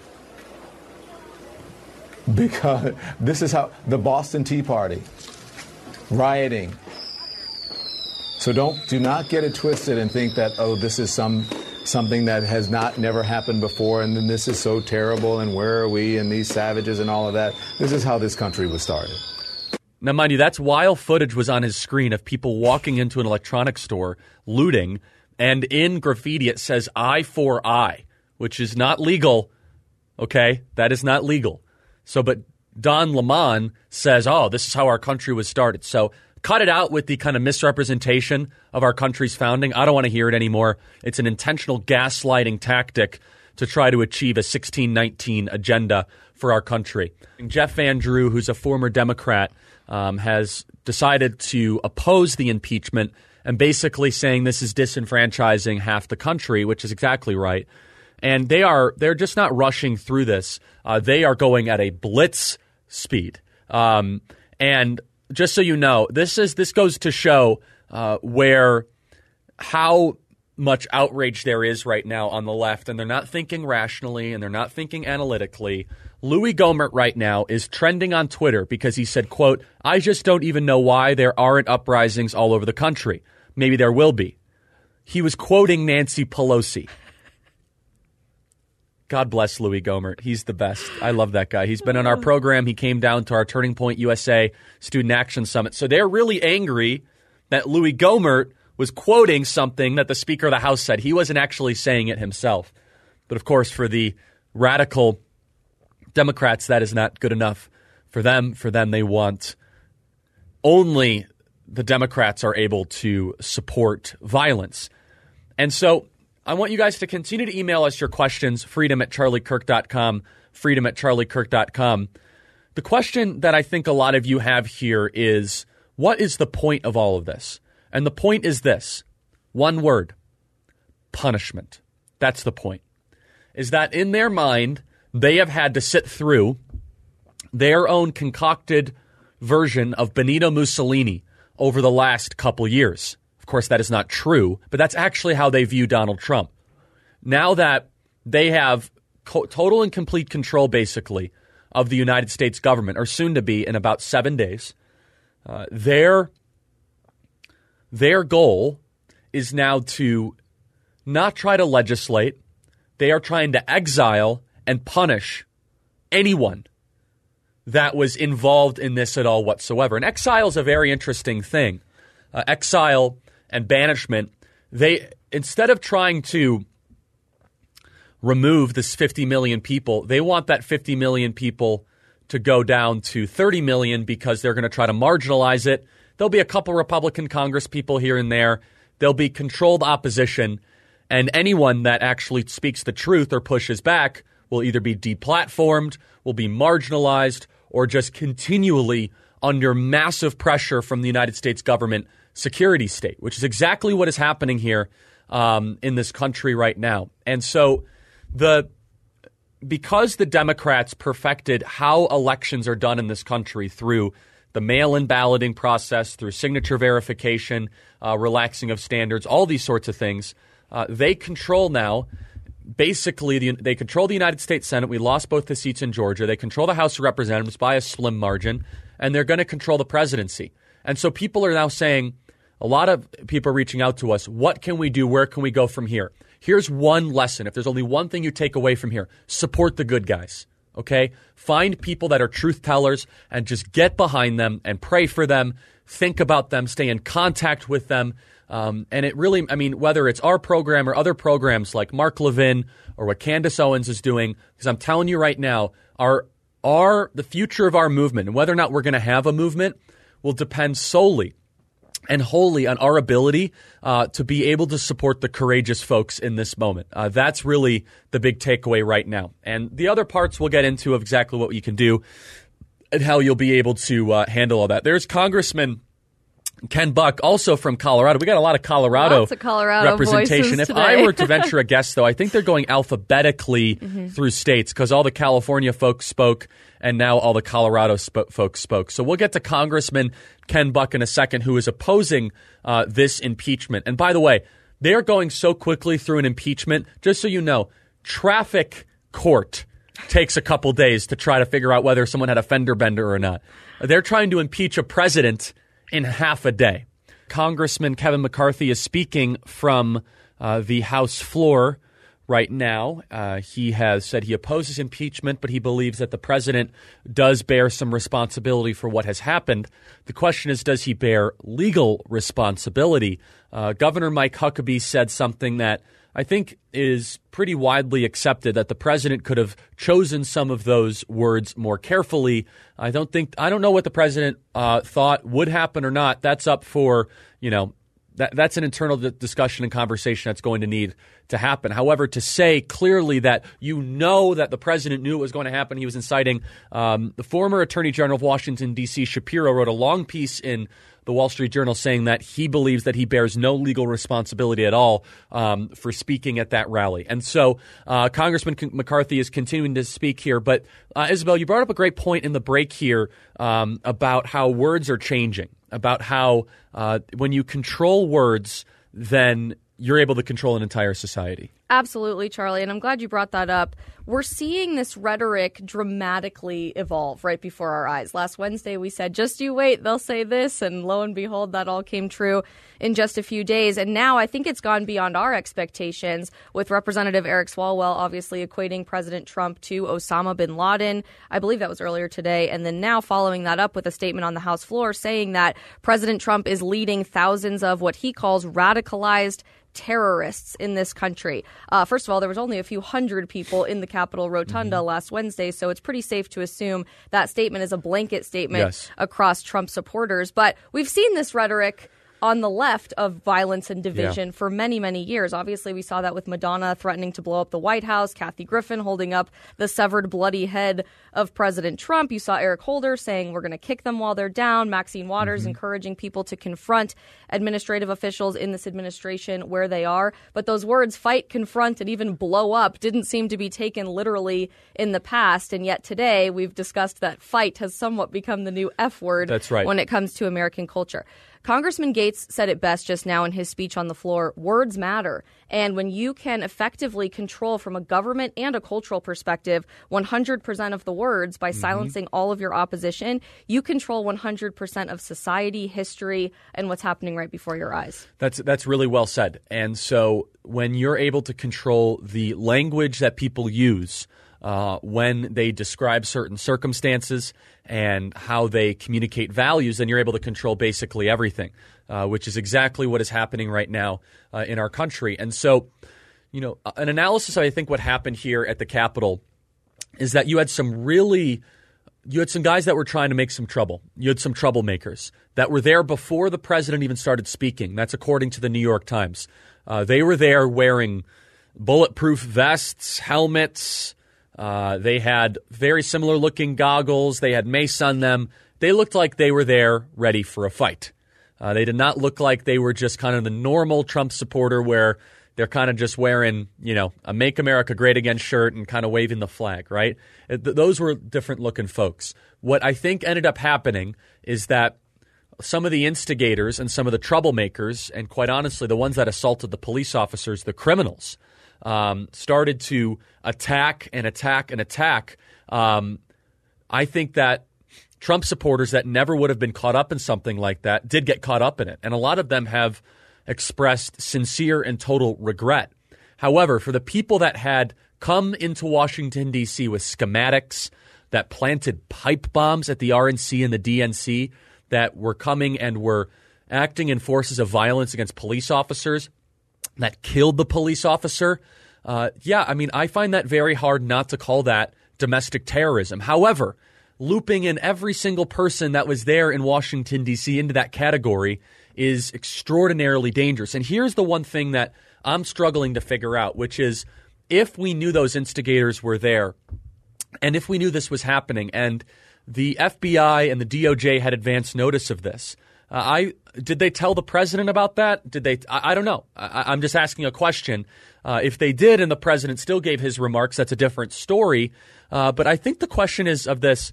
because this is how the Boston Tea Party, rioting. So do not get it twisted and think that, oh, this is something that has never happened before, and then this is so terrible, and where are we, and these savages and all of that. This is how this country was started.
Now, mind you, that's while footage was on his screen of people walking into an electronics store, looting, and in graffiti it says "I for I," which is not legal, okay? That is not legal. So, but Don Lemon says, oh, this is how our country was started. So cut it out with the kind of misrepresentation of our country's founding. I don't want to hear it anymore. It's an intentional gaslighting tactic to try to achieve a 1619 agenda for our country. And Jeff Van Drew, who's a former Democrat, has decided to oppose the impeachment and basically saying this is disenfranchising half the country, which is exactly right. And they're just not rushing through this. They are going at a blitz speed. And just so you know, this goes to show how much outrage there is right now on the left, and they're not thinking rationally and they're not thinking analytically. Louis Gohmert right now is trending on Twitter because he said, quote, "I just don't even know why there aren't uprisings all over the country. Maybe there will be." He was quoting Nancy Pelosi. God bless Louis Gohmert. He's the best. I love that guy. He's been on our program. He came down to our Turning Point USA Student Action Summit. So they're really angry that Louis Gohmert was quoting something that the Speaker of the House said. He wasn't actually saying it himself. But of course, for the radical Democrats, that is not good enough for them. For them, they want only the Democrats are able to support violence. And so I want you guys to continue to email us your questions, freedom@charliekirk.com, freedom@charliekirk.com. The question that I think a lot of you have here is, what is the point of all of this? And the point is this, one word, punishment. That's the point. Is that in their mind, they have had to sit through their own concocted version of Benito Mussolini over the last couple years. Of course, that is not true, but that's actually how they view Donald Trump. Now that they have total and complete control, basically, of the United States government, or soon to be in about 7 days, their goal is now to not try to legislate. They are trying to exile and punish anyone that was involved in this at all whatsoever. And exile is a very interesting thing. Exile and banishment, they, instead of trying to remove this 50 million people, they want that 50 million people to go down to 30 million because they're going to try to marginalize it. There'll be a couple Republican Congress people here and there. There'll be controlled opposition, and anyone that actually speaks the truth or pushes back will either be deplatformed, will be marginalized, or just continually under massive pressure from the United States government security state, which is exactly what is happening here in this country right now. And so because the Democrats perfected how elections are done in this country through the mail-in balloting process, through signature verification, relaxing of standards, all these sorts of things, they control now. Basically, they control the United States Senate. We lost both the seats in Georgia. They control the House of Representatives by a slim margin, and they're going to control the presidency. And so people are now saying, a lot of people are reaching out to us, what can we do? Where can we go from here? Here's one lesson. If there's only one thing you take away from here, support the good guys, okay? Find people that are truth tellers and just get behind them and pray for them, think about them, stay in contact with them. And it really, I mean, whether it's our program or other programs like Mark Levin or what Candace Owens is doing, because I'm telling you right now, our the future of our movement and whether or not we're going to have a movement will depend solely and wholly on our ability to be able to support the courageous folks in this moment. That's really the big takeaway right now. And the other parts we'll get into of exactly what you can do and how you'll be able to handle all that. There's Congressman Ken Buck, also from Colorado. We got a lot of Colorado representation. If I were to venture a guess, though, I think they're going alphabetically through states because all the California folks spoke and now all the Colorado folks spoke. So we'll get to Congressman Ken Buck in a second, who is opposing this impeachment. And by the way, they're going so quickly through an impeachment, just so you know, traffic court takes a couple days to try to figure out whether someone had a fender bender or not. They're trying to impeach a president in half a day. Congressman Kevin McCarthy is speaking from the House floor right now. He has said he opposes impeachment, but he believes that the president does bear some responsibility for what has happened. The question is, does he bear legal responsibility? Governor Mike Huckabee said something that I think is pretty widely accepted, that the president could have chosen some of those words more carefully. I don't know what the president thought would happen or not. That's up for, that's an internal discussion and conversation that's going to need to happen. However, to say clearly that that the president knew it was going to happen, he was inciting. The former Attorney General of Washington, D.C., Shapiro, wrote a long piece in the Wall Street Journal saying that he believes that he bears no legal responsibility at all for speaking at that rally. And so Congressman McCarthy is continuing to speak here. But Isabel, you brought up a great point in the break here about how words are changing, about how when you control words, then you're able to control an entire society.
Absolutely, Charlie, and I'm glad you brought that up. We're seeing this rhetoric dramatically evolve right before our eyes. Last Wednesday, we said, just you wait, they'll say this, and lo and behold, that all came true in just a few days. And now I think it's gone beyond our expectations, with Representative Eric Swalwell obviously equating President Trump to Osama bin Laden. I believe that was earlier today. And then now following that up with a statement on the House floor saying that President Trump is leading thousands of what he calls radicalized terrorists in this country. First of all, there was only a few hundred people in the Capitol Rotunda last Wednesday, so it's pretty safe to assume that statement is a blanket statement across Trump supporters. But we've seen this rhetoric on the left of violence and division for many, many years. Obviously, we saw that with Madonna threatening to blow up the White House, Kathy Griffin holding up the severed, bloody head of President Trump. You saw Eric Holder saying we're going to kick them while they're down. Maxine Waters encouraging people to confront administrative officials in this administration where they are. But those words, fight, confront, and even blow up, didn't seem to be taken literally in the past. And yet today, we've discussed that fight has somewhat become the new F word when it comes to American culture. Congressman Gates said it best just now in his speech on the floor. Words matter. And when you can effectively control from a government and a cultural perspective 100% of the words by silencing all of your opposition, you control 100% of society, history, and what's happening right before your eyes.
That's really well said. And so when you're able to control the language that people use when they describe certain circumstances and how they communicate values, then you're able to control basically everything, which is exactly what is happening right now in our country. And so, an analysis of, I think, what happened here at the Capitol is that you had some guys that were trying to make some trouble. You had some troublemakers that were there before the president even started speaking. That's according to the New York Times. They were there wearing bulletproof vests, helmets. They had very similar looking goggles. They had mace on them. They looked like they were there ready for a fight. They did not look like they were just kind of the normal Trump supporter where they're kind of just wearing, a Make America Great Again shirt and kind of waving the flag, right? Those were different looking folks. What I think ended up happening is that some of the instigators and some of the troublemakers, and quite honestly, the ones that assaulted the police officers, the criminals, started to attack and attack and attack. I think that Trump supporters that never would have been caught up in something like that did get caught up in it. And a lot of them have expressed sincere and total regret. However, for the people that had come into Washington, D.C. with schematics, that planted pipe bombs at the RNC and the DNC, that were coming and were acting in forces of violence against police officers, that killed the police officer, I find that very hard not to call that domestic terrorism. However, looping in every single person that was there in Washington, D.C. into that category is extraordinarily dangerous. And here's the one thing that I'm struggling to figure out, which is if we knew those instigators were there and if we knew this was happening and the FBI and the DOJ had advance notice of this, did they tell the president about that? Did they? I don't know. I'm just asking a question. If they did and the president still gave his remarks, that's a different story. But I think the question is of this.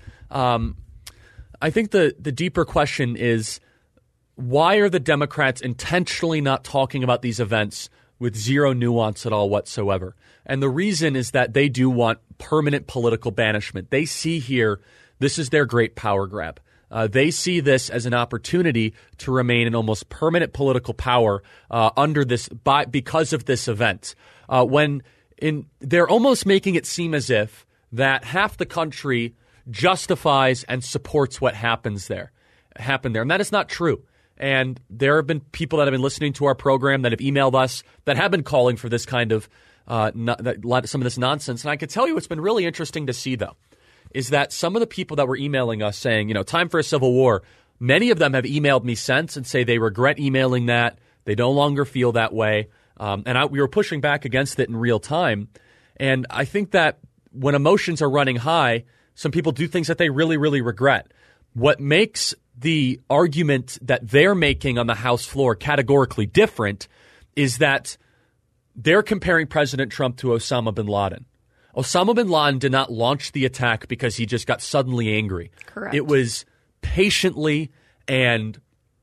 I think the deeper question is, why are the Democrats intentionally not talking about these events with zero nuance at all whatsoever? And the reason is that they do want permanent political banishment. They see here this is their great power grab. They see this as an opportunity to remain in almost permanent political power because of this event. They're almost making it seem as if that half the country justifies and supports what happened there. And that is not true. And there have been people that have been listening to our program that have emailed us that have been calling for this kind of some of this nonsense. And I can tell you what's been really interesting to see, though, is that some of the people that were emailing us saying, time for a civil war, many of them have emailed me since and say they regret emailing that. They no longer feel that way. We were pushing back against it in real time. And I think that when emotions are running high, some people do things that they really, really regret. What makes the argument that they're making on the House floor categorically different is that they're comparing President Trump to Osama bin Laden. Osama bin Laden did not launch the attack because he just got suddenly angry.
Correct.
It was patiently and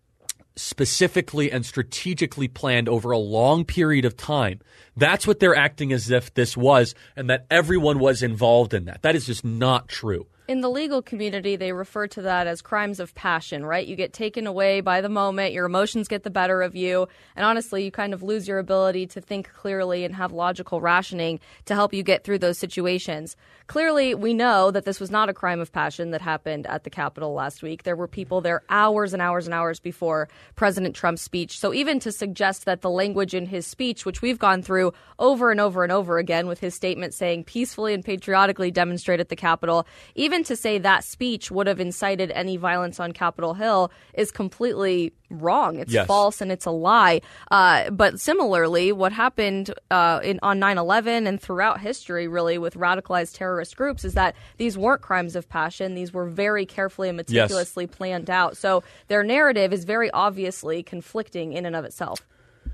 specifically and strategically planned over a long period of time. That's what they're acting as if this was, and that everyone was involved in that. That is just not true.
In the legal community, they refer to that as crimes of passion, right? You get taken away by the moment, your emotions get the better of you, and honestly, you kind of lose your ability to think clearly and have logical rationing to help you get through those situations. Clearly, we know that this was not a crime of passion that happened at the Capitol last week. There were people there hours and hours and hours before President Trump's speech. So even to suggest that the language in his speech, which we've gone through over and over and over again with his statement saying peacefully and patriotically demonstrate at the Capitol, even to say that speech would have incited any violence on Capitol Hill is completely wrong. It's false and it's a lie. But similarly, what happened on 9/11 and throughout history, really, with radicalized terrorist groups is that these weren't crimes of passion. These were very carefully and meticulously planned out. So their narrative is very obviously conflicting in and of itself.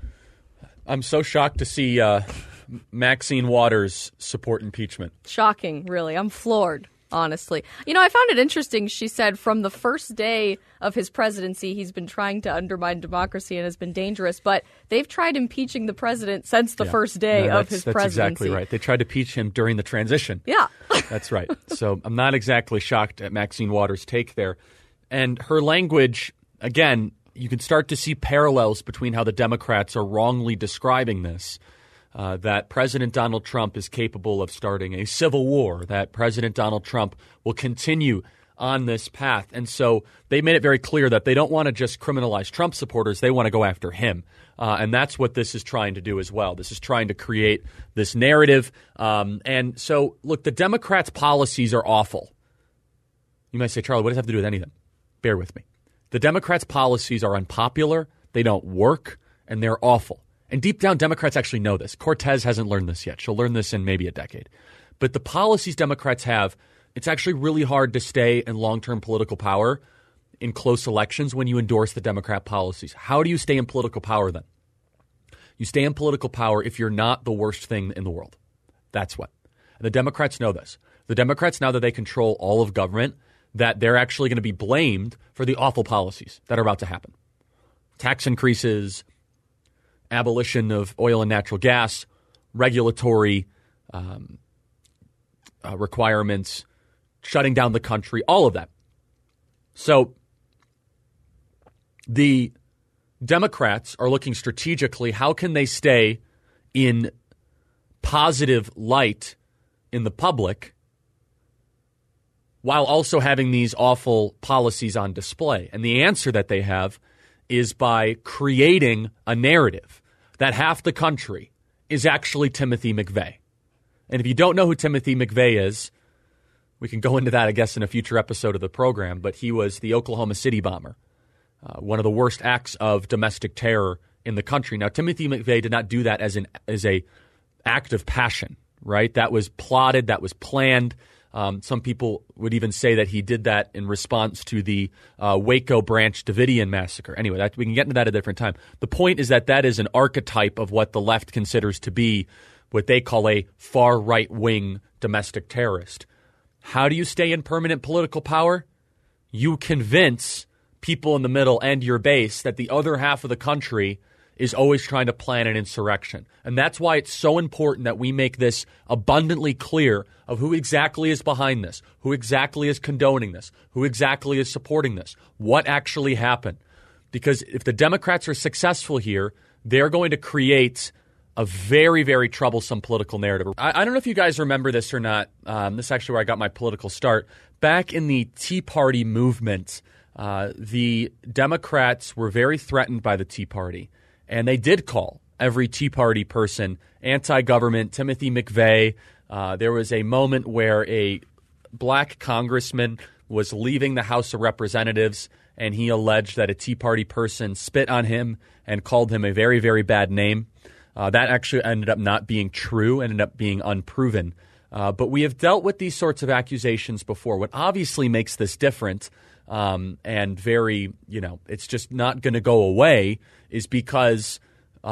I'm so shocked to see Maxine Waters support impeachment.
Shocking, really. I'm floored. Honestly. I found it interesting. She said from the first day of his presidency, he's been trying to undermine democracy and has been dangerous. But they've tried impeaching the president since the first day of his presidency.
That's exactly right. They tried to impeach him during the transition.
Yeah.
That's right. So I'm not exactly shocked at Maxine Waters' take there. And her language, again, you can start to see parallels between how the Democrats are wrongly describing this. That President Donald Trump is capable of starting a civil war, that President Donald Trump will continue on this path. And so they made it very clear that they don't want to just criminalize Trump supporters. They want to go after him. And that's what this is trying to do as well. This is trying to create this narrative. And so, look, the Democrats' policies are awful. You might say, Charlie, what does that have to do with anything? Bear with me. The Democrats' policies are unpopular, they don't work, and they're awful. And deep down, Democrats actually know this. Cortez hasn't learned this yet. She'll learn this in maybe a decade. But the policies Democrats have, it's actually really hard to stay in long-term political power in close elections when you endorse the Democrat policies. How do you stay in political power then? You stay in political power if you're not the worst thing in the world. That's what. And the Democrats know this. The Democrats, now that they control all of government, that they're actually going to be blamed for the awful policies that are about to happen. Tax increases, abolition of oil and natural gas, regulatory requirements, shutting down the country, all of that. So the Democrats are looking strategically, how can they stay in positive light in the public while also having these awful policies on display? And the answer that they have is by creating a narrative that half the country is actually Timothy McVeigh. And if you don't know who Timothy McVeigh is, We can go into that, I guess, in a future episode of the program, but he was the Oklahoma City bomber, one of the worst acts of domestic terror in the country. Now, Timothy McVeigh did not do that as a act of passion, right? That was plotted, that was planned. Some people would even say that he did that in response to the Waco Branch Davidian massacre. Anyway, we can get into that at a different time. The point is that is an archetype of what the left considers to be what they call a far right-wing domestic terrorist. How do you stay in permanent political power? You convince people in the middle and your base that the other half of the country is always trying to plan an insurrection. And that's why it's so important that we make this abundantly clear of who exactly is behind this, who exactly is condoning this, who exactly is supporting this, what actually happened. Because if the Democrats are successful here, they're going to create a very, very troublesome political narrative. I don't know if you guys remember this or not. This is actually where I got my political start. Back in the Tea Party movement, the Democrats were very threatened by the Tea Party. And they did call every Tea Party person anti-government. Timothy McVeigh, there was a moment where a black congressman was leaving the House of Representatives, and he alleged that a Tea Party person spit on him and called him a very, very bad name. That actually ended up not being true, ended up being unproven. But we have dealt with these sorts of accusations before. What obviously makes this different and very, it's just not going to go away is because,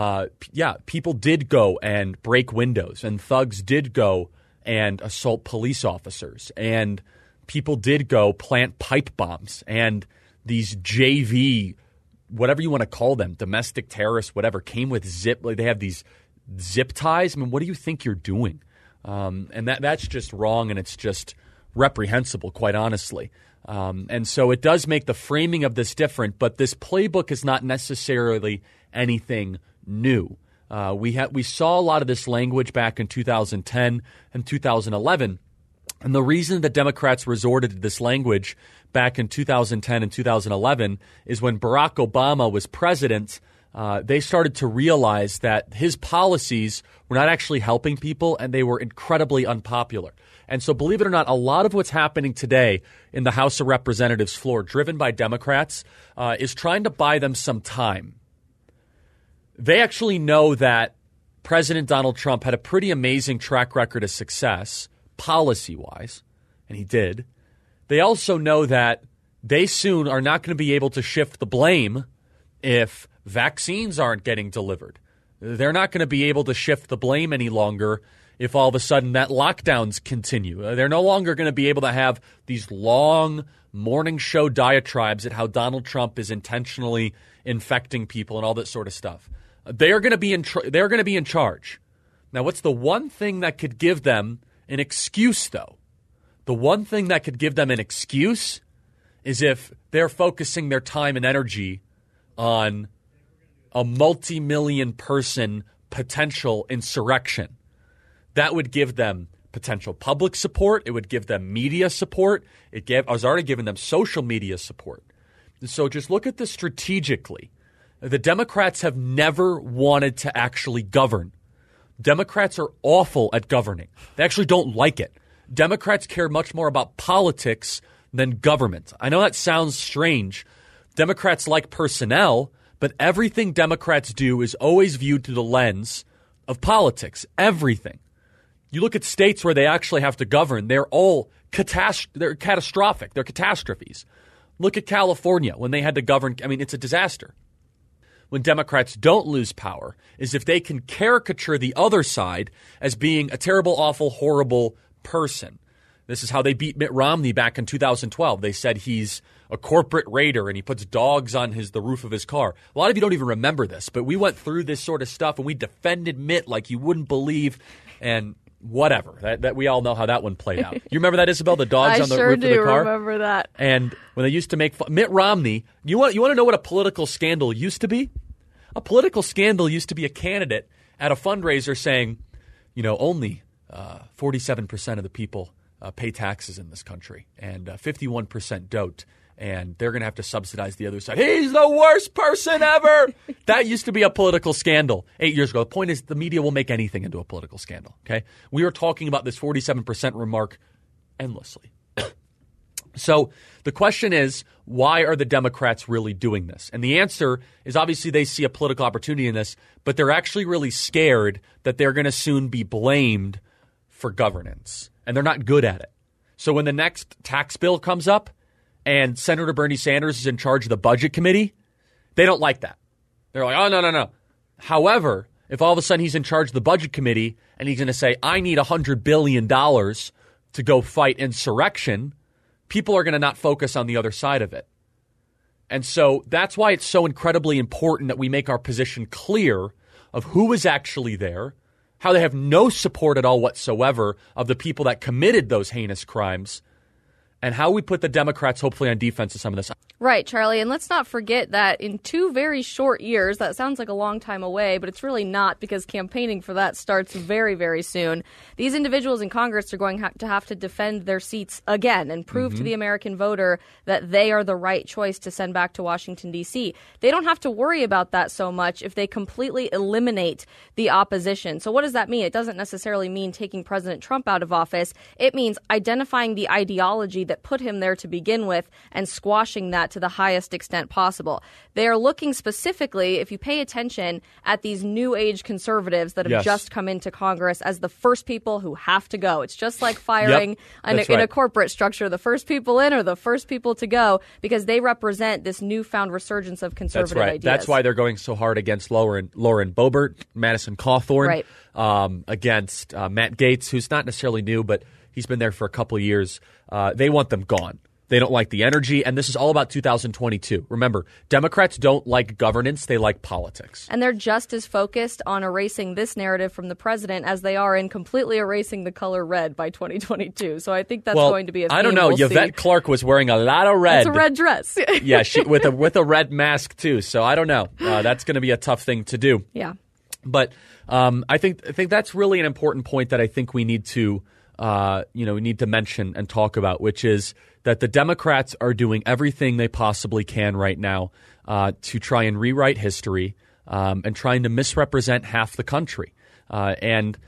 people did go and break windows, and thugs did go and assault police officers, and people did go plant pipe bombs, and these JV, whatever you want to call them, domestic terrorists, whatever, came with they have these zip ties. I mean, what do you think you're doing? And that's just wrong, and it's just reprehensible, quite honestly. And so it does make the framing of this different, but this playbook is not necessarily anything new. We saw a lot of this language back in 2010 and 2011, and the reason that Democrats resorted to this language back in 2010 and 2011 is when Barack Obama was president, they started to realize that his policies were not actually helping people, and they were incredibly unpopular. And so, believe it or not, a lot of what's happening today in the House of Representatives floor, driven by Democrats, is trying to buy them some time. They actually know that President Donald Trump had a pretty amazing track record of success, policy-wise, and he did. They also know that they soon are not going to be able to shift the blame if vaccines aren't getting delivered. They're not going to be able to shift the blame any longer if all of a sudden that lockdowns continue. They're no longer going to be able to have these long morning show diatribes at how Donald Trump is intentionally infecting people and all that sort of stuff. They're going to be in charge. Now, what's the one thing that could give them an excuse, though? The one thing that could give them an excuse is if they're focusing their time and energy on a multi-million person potential insurrection. That would give them potential public support. It would give them media support. I was already giving them social media support. So just look at this strategically. The Democrats have never wanted to actually govern. Democrats are awful at governing. They actually don't like it. Democrats care much more about politics than government. I know that sounds strange. Democrats like personnel, but everything Democrats do is always viewed through the lens of politics. Everything. You look at states where they actually have to govern, they're all they're catastrophic. They're catastrophes. Look at California when they had to govern. I mean, it's a disaster. When Democrats don't lose power is if they can caricature the other side as being a terrible, awful, horrible person. This is how they beat Mitt Romney back in 2012. They said he's a corporate raider and he puts dogs on the roof of his car. A lot of you don't even remember this, but we went through this sort of stuff and we defended Mitt like you wouldn't believe, and whatever. That we all know how that one played out. You remember that, Isabel? The dogs on the roof of the car?
I sure do remember that.
And when they used to make fun, Mitt Romney, you want to know what a political scandal used to be? A political scandal used to be a candidate at a fundraiser saying, only 47% of the people pay taxes in this country, and 51% don't, and they're going to have to subsidize the other side. He's the worst person ever. That used to be a political scandal 8 years ago. The point is the media will make anything into a political scandal, okay? We are talking about this 47% remark endlessly. So the question is, why are the Democrats really doing this? And the answer is obviously they see a political opportunity in this, but they're actually really scared that they're going to soon be blamed for governance, and they're not good at it. So when the next tax bill comes up and Senator Bernie Sanders is in charge of the Budget Committee, they don't like that. They're like, oh, no. However, if all of a sudden he's in charge of the Budget Committee and he's going to say, I need $100 billion to go fight insurrection, people are going to not focus on the other side of it. And so that's why it's so incredibly important that we make our position clear of who is actually there, how they have no support at all whatsoever of the people that committed those heinous crimes, and how we put the Democrats hopefully on defense of some of this.
Right, Charlie. And let's not forget that in 2 very short years, that sounds like a long time away, but it's really not, because campaigning for that starts very, very soon. These individuals in Congress are going to have to defend their seats again and prove to the American voter that they are the right choice to send back to Washington, D.C. They don't have to worry about that so much if they completely eliminate the opposition. So what does that mean? It doesn't necessarily mean taking President Trump out of office. It means identifying the ideology that put him there to begin with and squashing that to the highest extent possible. They are looking specifically, if you pay attention, at these new age conservatives that have just come into Congress as the first people who have to go. It's just like firing in a corporate structure. The first people in are the first people to go, because they represent this newfound resurgence of conservative ideas.
That's why they're going so hard against Lauren Boebert, Madison Cawthorn, against Matt Gaetz, who's not necessarily new, but he's been there for a couple of years. They want them gone. They don't like the energy, and this is all about 2022. Remember, Democrats don't like governance, they like politics.
And they're just as focused on erasing this narrative from the president as they are in completely erasing the color red by 2022. So I think that's going to be a theme.
I don't know. Yvette Clarke was wearing a lot of red.
It's a red dress.
Yeah, with a red mask, too. So I don't know. That's going to be a tough thing to do.
Yeah.
But I think that's really an important point that I think we need to we need to mention and talk about, which is that the Democrats are doing everything they possibly can right now to try and rewrite history and trying to misrepresent half the country. And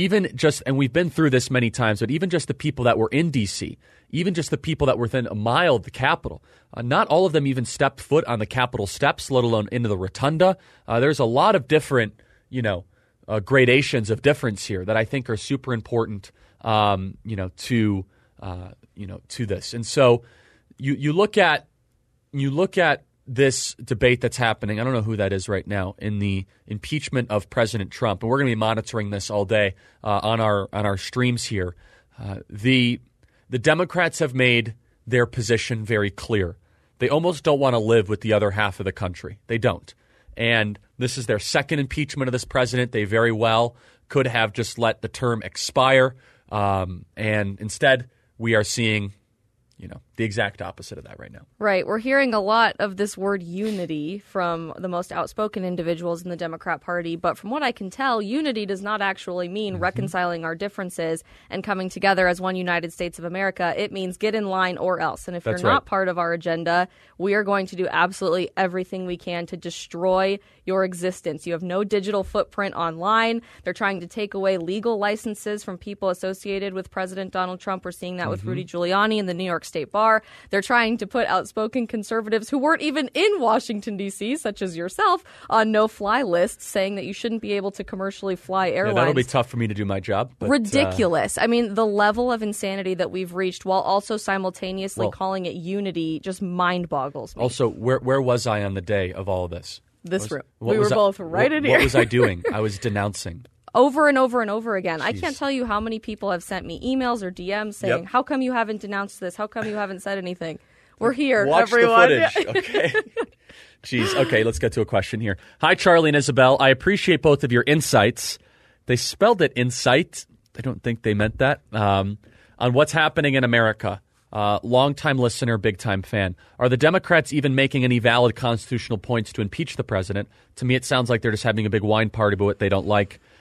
we've been through this many times, but even just the people that were in D.C., even just the people that were within a mile of the Capitol, not all of them even stepped foot on the Capitol steps, let alone into the rotunda. There's a lot of different, gradations of difference here that I think are super important, to this. And so you look at this debate that's happening. I don't know who that is right now in the impeachment of President Trump, and we're going to be monitoring this all day on our streams here. The Democrats have made their position very clear. They almost don't want to live with the other half of the country. They don't. And this is their second impeachment of this president. They very well could have just let the term expire. And instead, we are seeing, the exact opposite of that right now.
Right. We're hearing a lot of this word unity from the most outspoken individuals in the Democrat Party. But from what I can tell, unity does not actually mean reconciling our differences and coming together as one United States of America. It means get in line or else. And if you're not part of our agenda, we are going to do absolutely everything we can to destroy your existence. You have no digital footprint online. They're trying to take away legal licenses from people associated with President Donald Trump. We're seeing that with Rudy Giuliani and the New York State Bar. They're trying to put outspoken conservatives who weren't even in Washington, D.C., such as yourself, on no-fly lists, saying that you shouldn't be able to commercially fly airlines.
Yeah, that'll be tough for me to do my job. But,
ridiculous. I mean, the level of insanity that we've reached while also simultaneously calling it unity just mind boggles me.
Also, where was I on the day of all of this?
This room. We were both right in here.
What was I doing? I was denouncing.
Over and over and over again. Jeez. I can't tell you how many people have sent me emails or DMs saying, how come you haven't denounced this? How come you haven't said anything? We're here,
Watch
everyone.
The footage. Okay. Jeez. Okay, let's get to a question here. Hi, Charlie and Isabel. I appreciate both of your insights. They spelled it insight. I don't think they meant that. On what's happening in America. Long-time listener, big-time fan. Are the Democrats even making any valid constitutional points to impeach the president? To me, it sounds like they're just having a big wine party about what they don't like.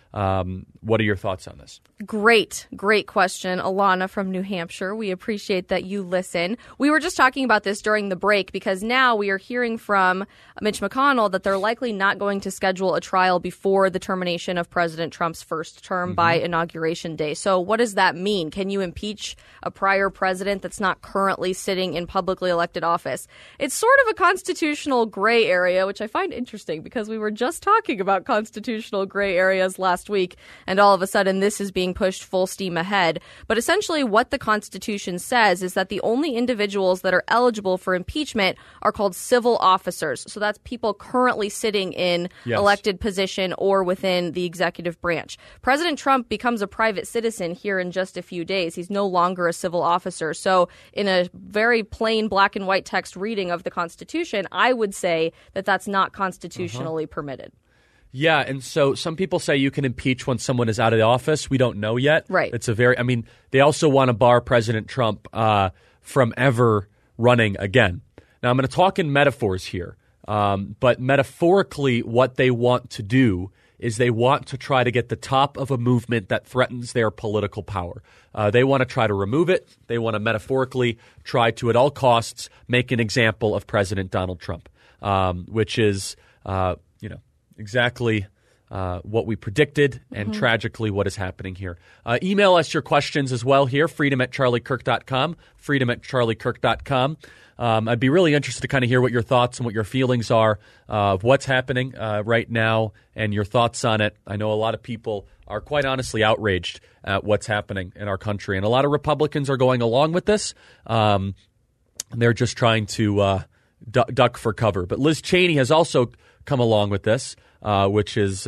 What are your thoughts on this?
Great question, Alana from New Hampshire. We appreciate that you listen. We were just talking about this during the break because now we are hearing from Mitch McConnell that they're likely not going to schedule a trial before the termination of President Trump's first term by Inauguration Day. So what does that mean? Can you impeach a prior president that's not currently sitting in publicly elected office? It's sort of a constitutional gray area, which I find interesting because we were just talking about constitutional gray areas last week, and all of a sudden this is being pushed full steam ahead. But essentially what the Constitution says is that the only individuals that are eligible for impeachment are called civil officers. So that's people currently sitting in elected position or within the executive branch. President Trump becomes a private citizen here in just a few days. He's no longer a civil officer. So in a very plain black and white text reading of the Constitution, I would say that that's not constitutionally permitted.
Yeah, and so some people say you can impeach when someone is out of the office. We don't know yet.
Right.
They also want to bar President Trump from ever running again. Now, I'm going to talk in metaphors here, but metaphorically, what they want to do is they want to try to get the top of a movement that threatens their political power. They want to try to remove it. They want to metaphorically try to, at all costs, make an example of President Donald Trump, which is, exactly what we predicted and tragically what is happening here. Email us your questions as well here, freedom@charliekirk.com, freedom@charliekirk.com. I'd be really interested to kind of hear what your thoughts and what your feelings are of what's happening right now and your thoughts on it. I know a lot of people are quite honestly outraged at what's happening in our country, and a lot of Republicans are going along with this. They're just trying to duck for cover. But Liz Cheney has also come along with this, which is,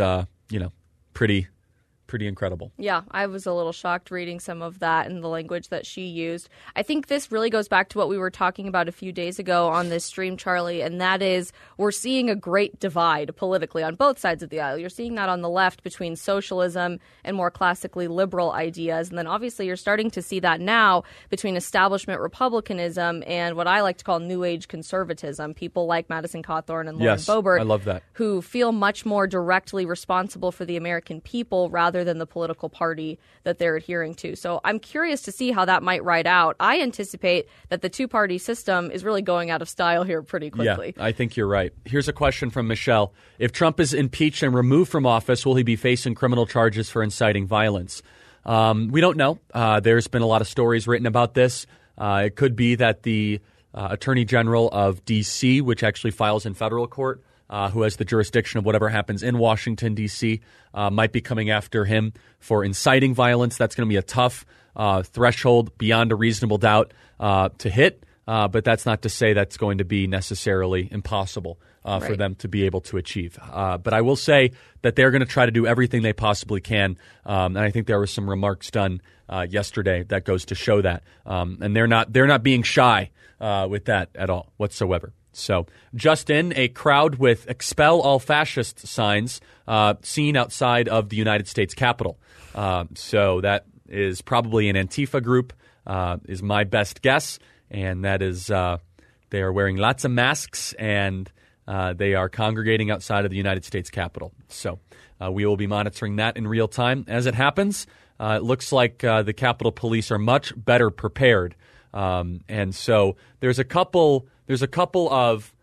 pretty incredible.
Yeah, I was a little shocked reading some of that and the language that she used. I think this really goes back to what we were talking about a few days ago on this stream, Charlie, and that is we're seeing a great divide politically on both sides of the aisle. You're seeing that on the left between socialism and more classically liberal ideas, and then obviously you're starting to see that now between establishment republicanism and what I like to call new age conservatism, people like Madison Cawthorn and Lauren Boebert,
I love that,
who feel much more directly responsible for the American people rather than the political party that they're adhering to. So I'm curious to see how that might ride out. I anticipate that the two-party system is really going out of style here pretty quickly.
Yeah, I think you're right. Here's a question from Michelle. If Trump is impeached and removed from office, will he be facing criminal charges for inciting violence? We don't know. There's been a lot of stories written about this. It could be that the Attorney General of D.C., which actually files in federal court, who has the jurisdiction of whatever happens in Washington, D.C., might be coming after him for inciting violence. That's going to be a tough threshold beyond a reasonable doubt to hit, but that's not to say that's going to be necessarily impossible for them to be able to achieve. But I will say that they're going to try to do everything they possibly can, and I think there were some remarks done yesterday that goes to show that, and they're not being shy with that at all whatsoever. So, just in, a crowd with "Expel all fascists" signs seen outside of the United States Capitol. So that is probably an Antifa group, is my best guess. And that is, they are wearing lots of masks and they are congregating outside of the United States Capitol. So we will be monitoring that in real time as it happens. It looks like the Capitol Police are much better prepared. And so there's a couple of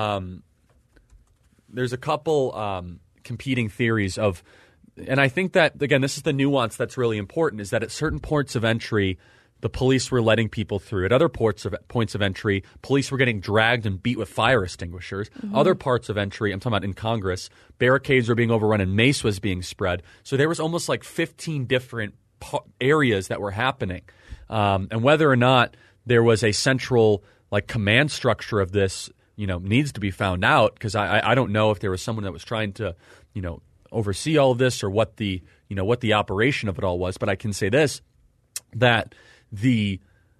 competing theories of, and I think that, again, this is the nuance that's really important, is that at certain ports of entry, the police were letting people through. At other points of entry, police were getting dragged and beat with fire extinguishers. Mm-hmm. Other parts of entry, I'm talking about in Congress, barricades were being overrun and mace was being spread. So there was almost like 15 different areas that were happening. And whether or not there was a central command structure of this, needs to be found out, because I don't know if there was someone that was trying to, oversee all of this or what the operation of it all was. But I can say this, that the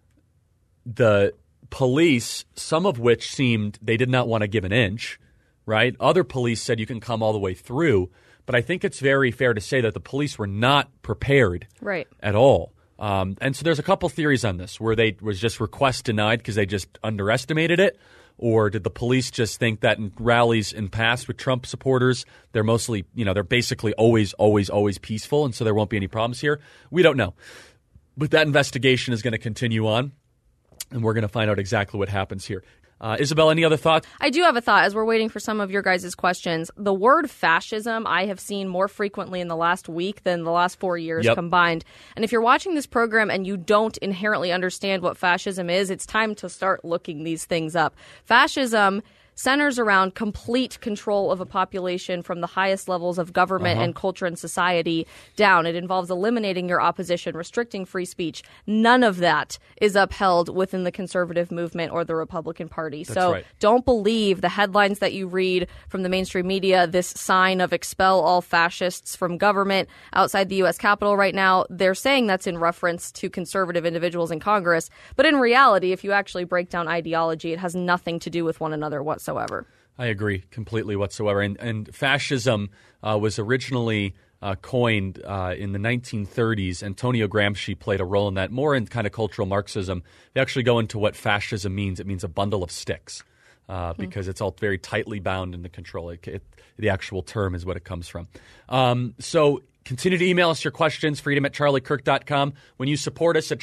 police, some of which seemed they did not want to give an inch, right? Other police said you can come all the way through. But I think it's very fair to say that the police were not prepared at all. And so there's a couple theories on this, where they was just request denied because they just underestimated it, Or did the police just think that in rallies in past with Trump supporters, they're mostly, they're basically always peaceful, and so there won't be any problems here? We don't know. But that investigation is going to continue on, and we're going to find out exactly what happens here. Isabel, any other thoughts?
I do have a thought as we're waiting for some of your guys' questions. The word fascism I have seen more frequently in the last week than the last 4 years combined. And if you're watching this program and you don't inherently understand what fascism is, it's time to start looking these things up. Fascism centers around complete control of a population from the highest levels of government and culture and society down. It involves eliminating your opposition, restricting free speech. None of that is upheld within the conservative movement or the Republican Party. So don't believe the headlines that you read from the mainstream media, this sign of expel all fascists from government outside the U.S. Capitol right now. They're saying that's in reference to conservative individuals in Congress. But in reality, if you actually break down ideology, it has nothing to do with one another whatsoever.
I agree completely whatsoever. And fascism was originally coined in the 1930s. Antonio Gramsci played a role in that, more in kind of cultural Marxism. They actually go into what fascism means. It means a bundle of sticks because it's all very tightly bound in the control. The actual term is what it comes from. So continue to email us your questions, freedom@charliekirk.com. When you support us at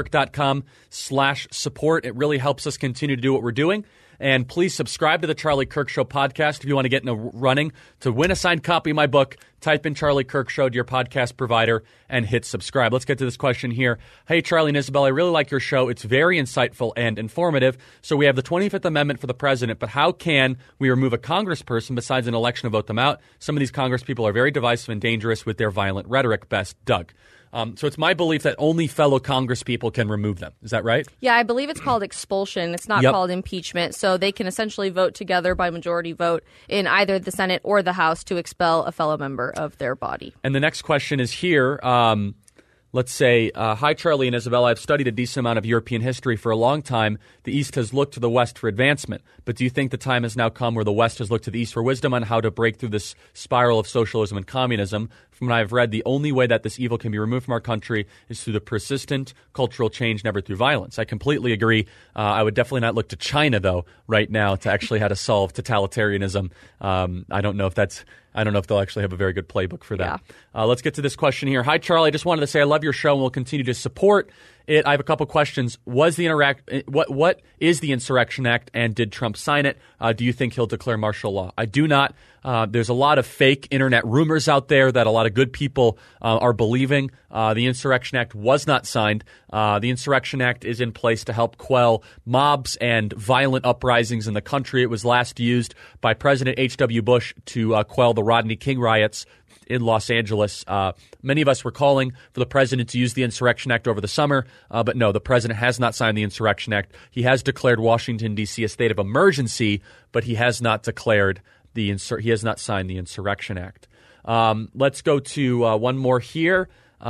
charliekirk.com/support, it really helps us continue to do what we're doing. And please subscribe to the Charlie Kirk Show podcast if you want to get in a running. To win a signed copy of my book, type in Charlie Kirk Show to your podcast provider and hit subscribe. Let's get to this question here. Hey, Charlie and Isabel, I really like your show. It's very insightful and informative. So we have the 25th Amendment for the president, but how can we remove a congressperson besides an election to vote them out? Some of these congresspeople are very divisive and dangerous with their violent rhetoric. Best, Doug. So it's my belief that only fellow congresspeople can remove them. Is that right?
Yeah, I believe it's called expulsion. It's not called impeachment. So they can essentially vote together by majority vote in either the Senate or the House to expel a fellow member of their body.
And the next question is here. Let's say, hi, Charlie and Isabel. I've studied a decent amount of European history for a long time. The East has looked to the West for advancement. But do you think the time has now come where the West has looked to the East for wisdom on how to break through this spiral of socialism and communism? From what I've read, the only way that this evil can be removed from our country is through the persistent cultural change, never through violence. I completely agree. I would definitely not look to China, though, right now to actually how to solve totalitarianism. I don't know if they'll actually have a very good playbook for that. Yeah. Let's get to this question here. Hi, Charlie. I just wanted to say I love your show and we'll continue to support it. I have a couple questions. What is the Insurrection Act and did Trump sign it? Do you think he'll declare martial law? I do not. There's a lot of fake internet rumors out there that a lot of good people are believing. The Insurrection Act was not signed. The Insurrection Act is in place to help quell mobs and violent uprisings in the country. It was last used by President H.W. Bush to quell the Rodney King riots in Los Angeles. Many of us were calling for the president to use the Insurrection Act over the summer, but no, the president has not signed the Insurrection Act. He has declared Washington, D.C. a state of emergency, but he has not declared he has not signed the Insurrection Act. Let's go to one more here.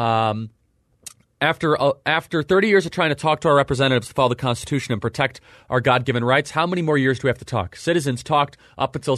After 30 years of trying to talk to our representatives to follow the Constitution and protect our God-given rights, how many more years do we have to talk? Citizens talked up until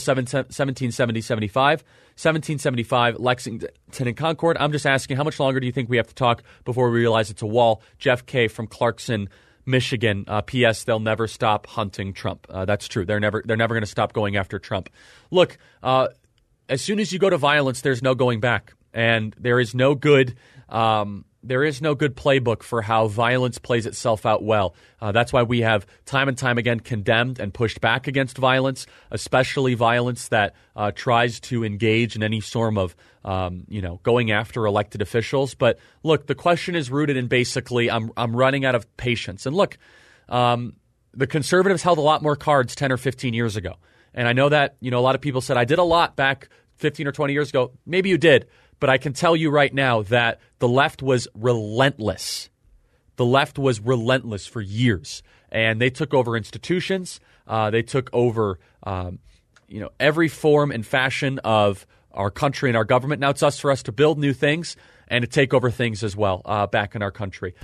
1775, Lexington and Concord. I'm just asking, how much longer do you think we have to talk before we realize it's a wall? Jeff K. from Clarkson, Michigan. P.S. They'll never stop hunting Trump. That's true. They're never going to stop going after Trump. Look, as soon as you go to violence, there's no going back, and there is no good playbook for how violence plays itself out well. That's why we have time and time again condemned and pushed back against violence, especially violence that tries to engage in any form of, going after elected officials. But look, the question is rooted in basically I'm running out of patience. And look, the conservatives held a lot more cards 10 or 15 years ago. And I know that, a lot of people said, I did a lot back 15 or 20 years ago. Maybe you did. But I can tell you right now that the left was relentless. The left was relentless for years. And they took over institutions. They took over, every form and fashion of our country and our government. Now it's for us to build new things and to take over things as well back in our country.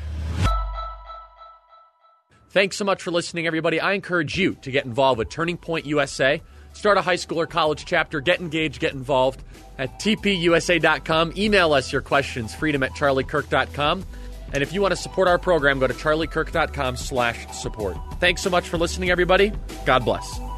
Thanks so much for listening, everybody. I encourage you to get involved with Turning Point USA. Start a high school or college chapter. Get engaged, get involved at tpusa.com. Email us your questions, freedom@charliekirk.com. And if you want to support our program, go to charliekirk.com/support. Thanks so much for listening, everybody. God bless.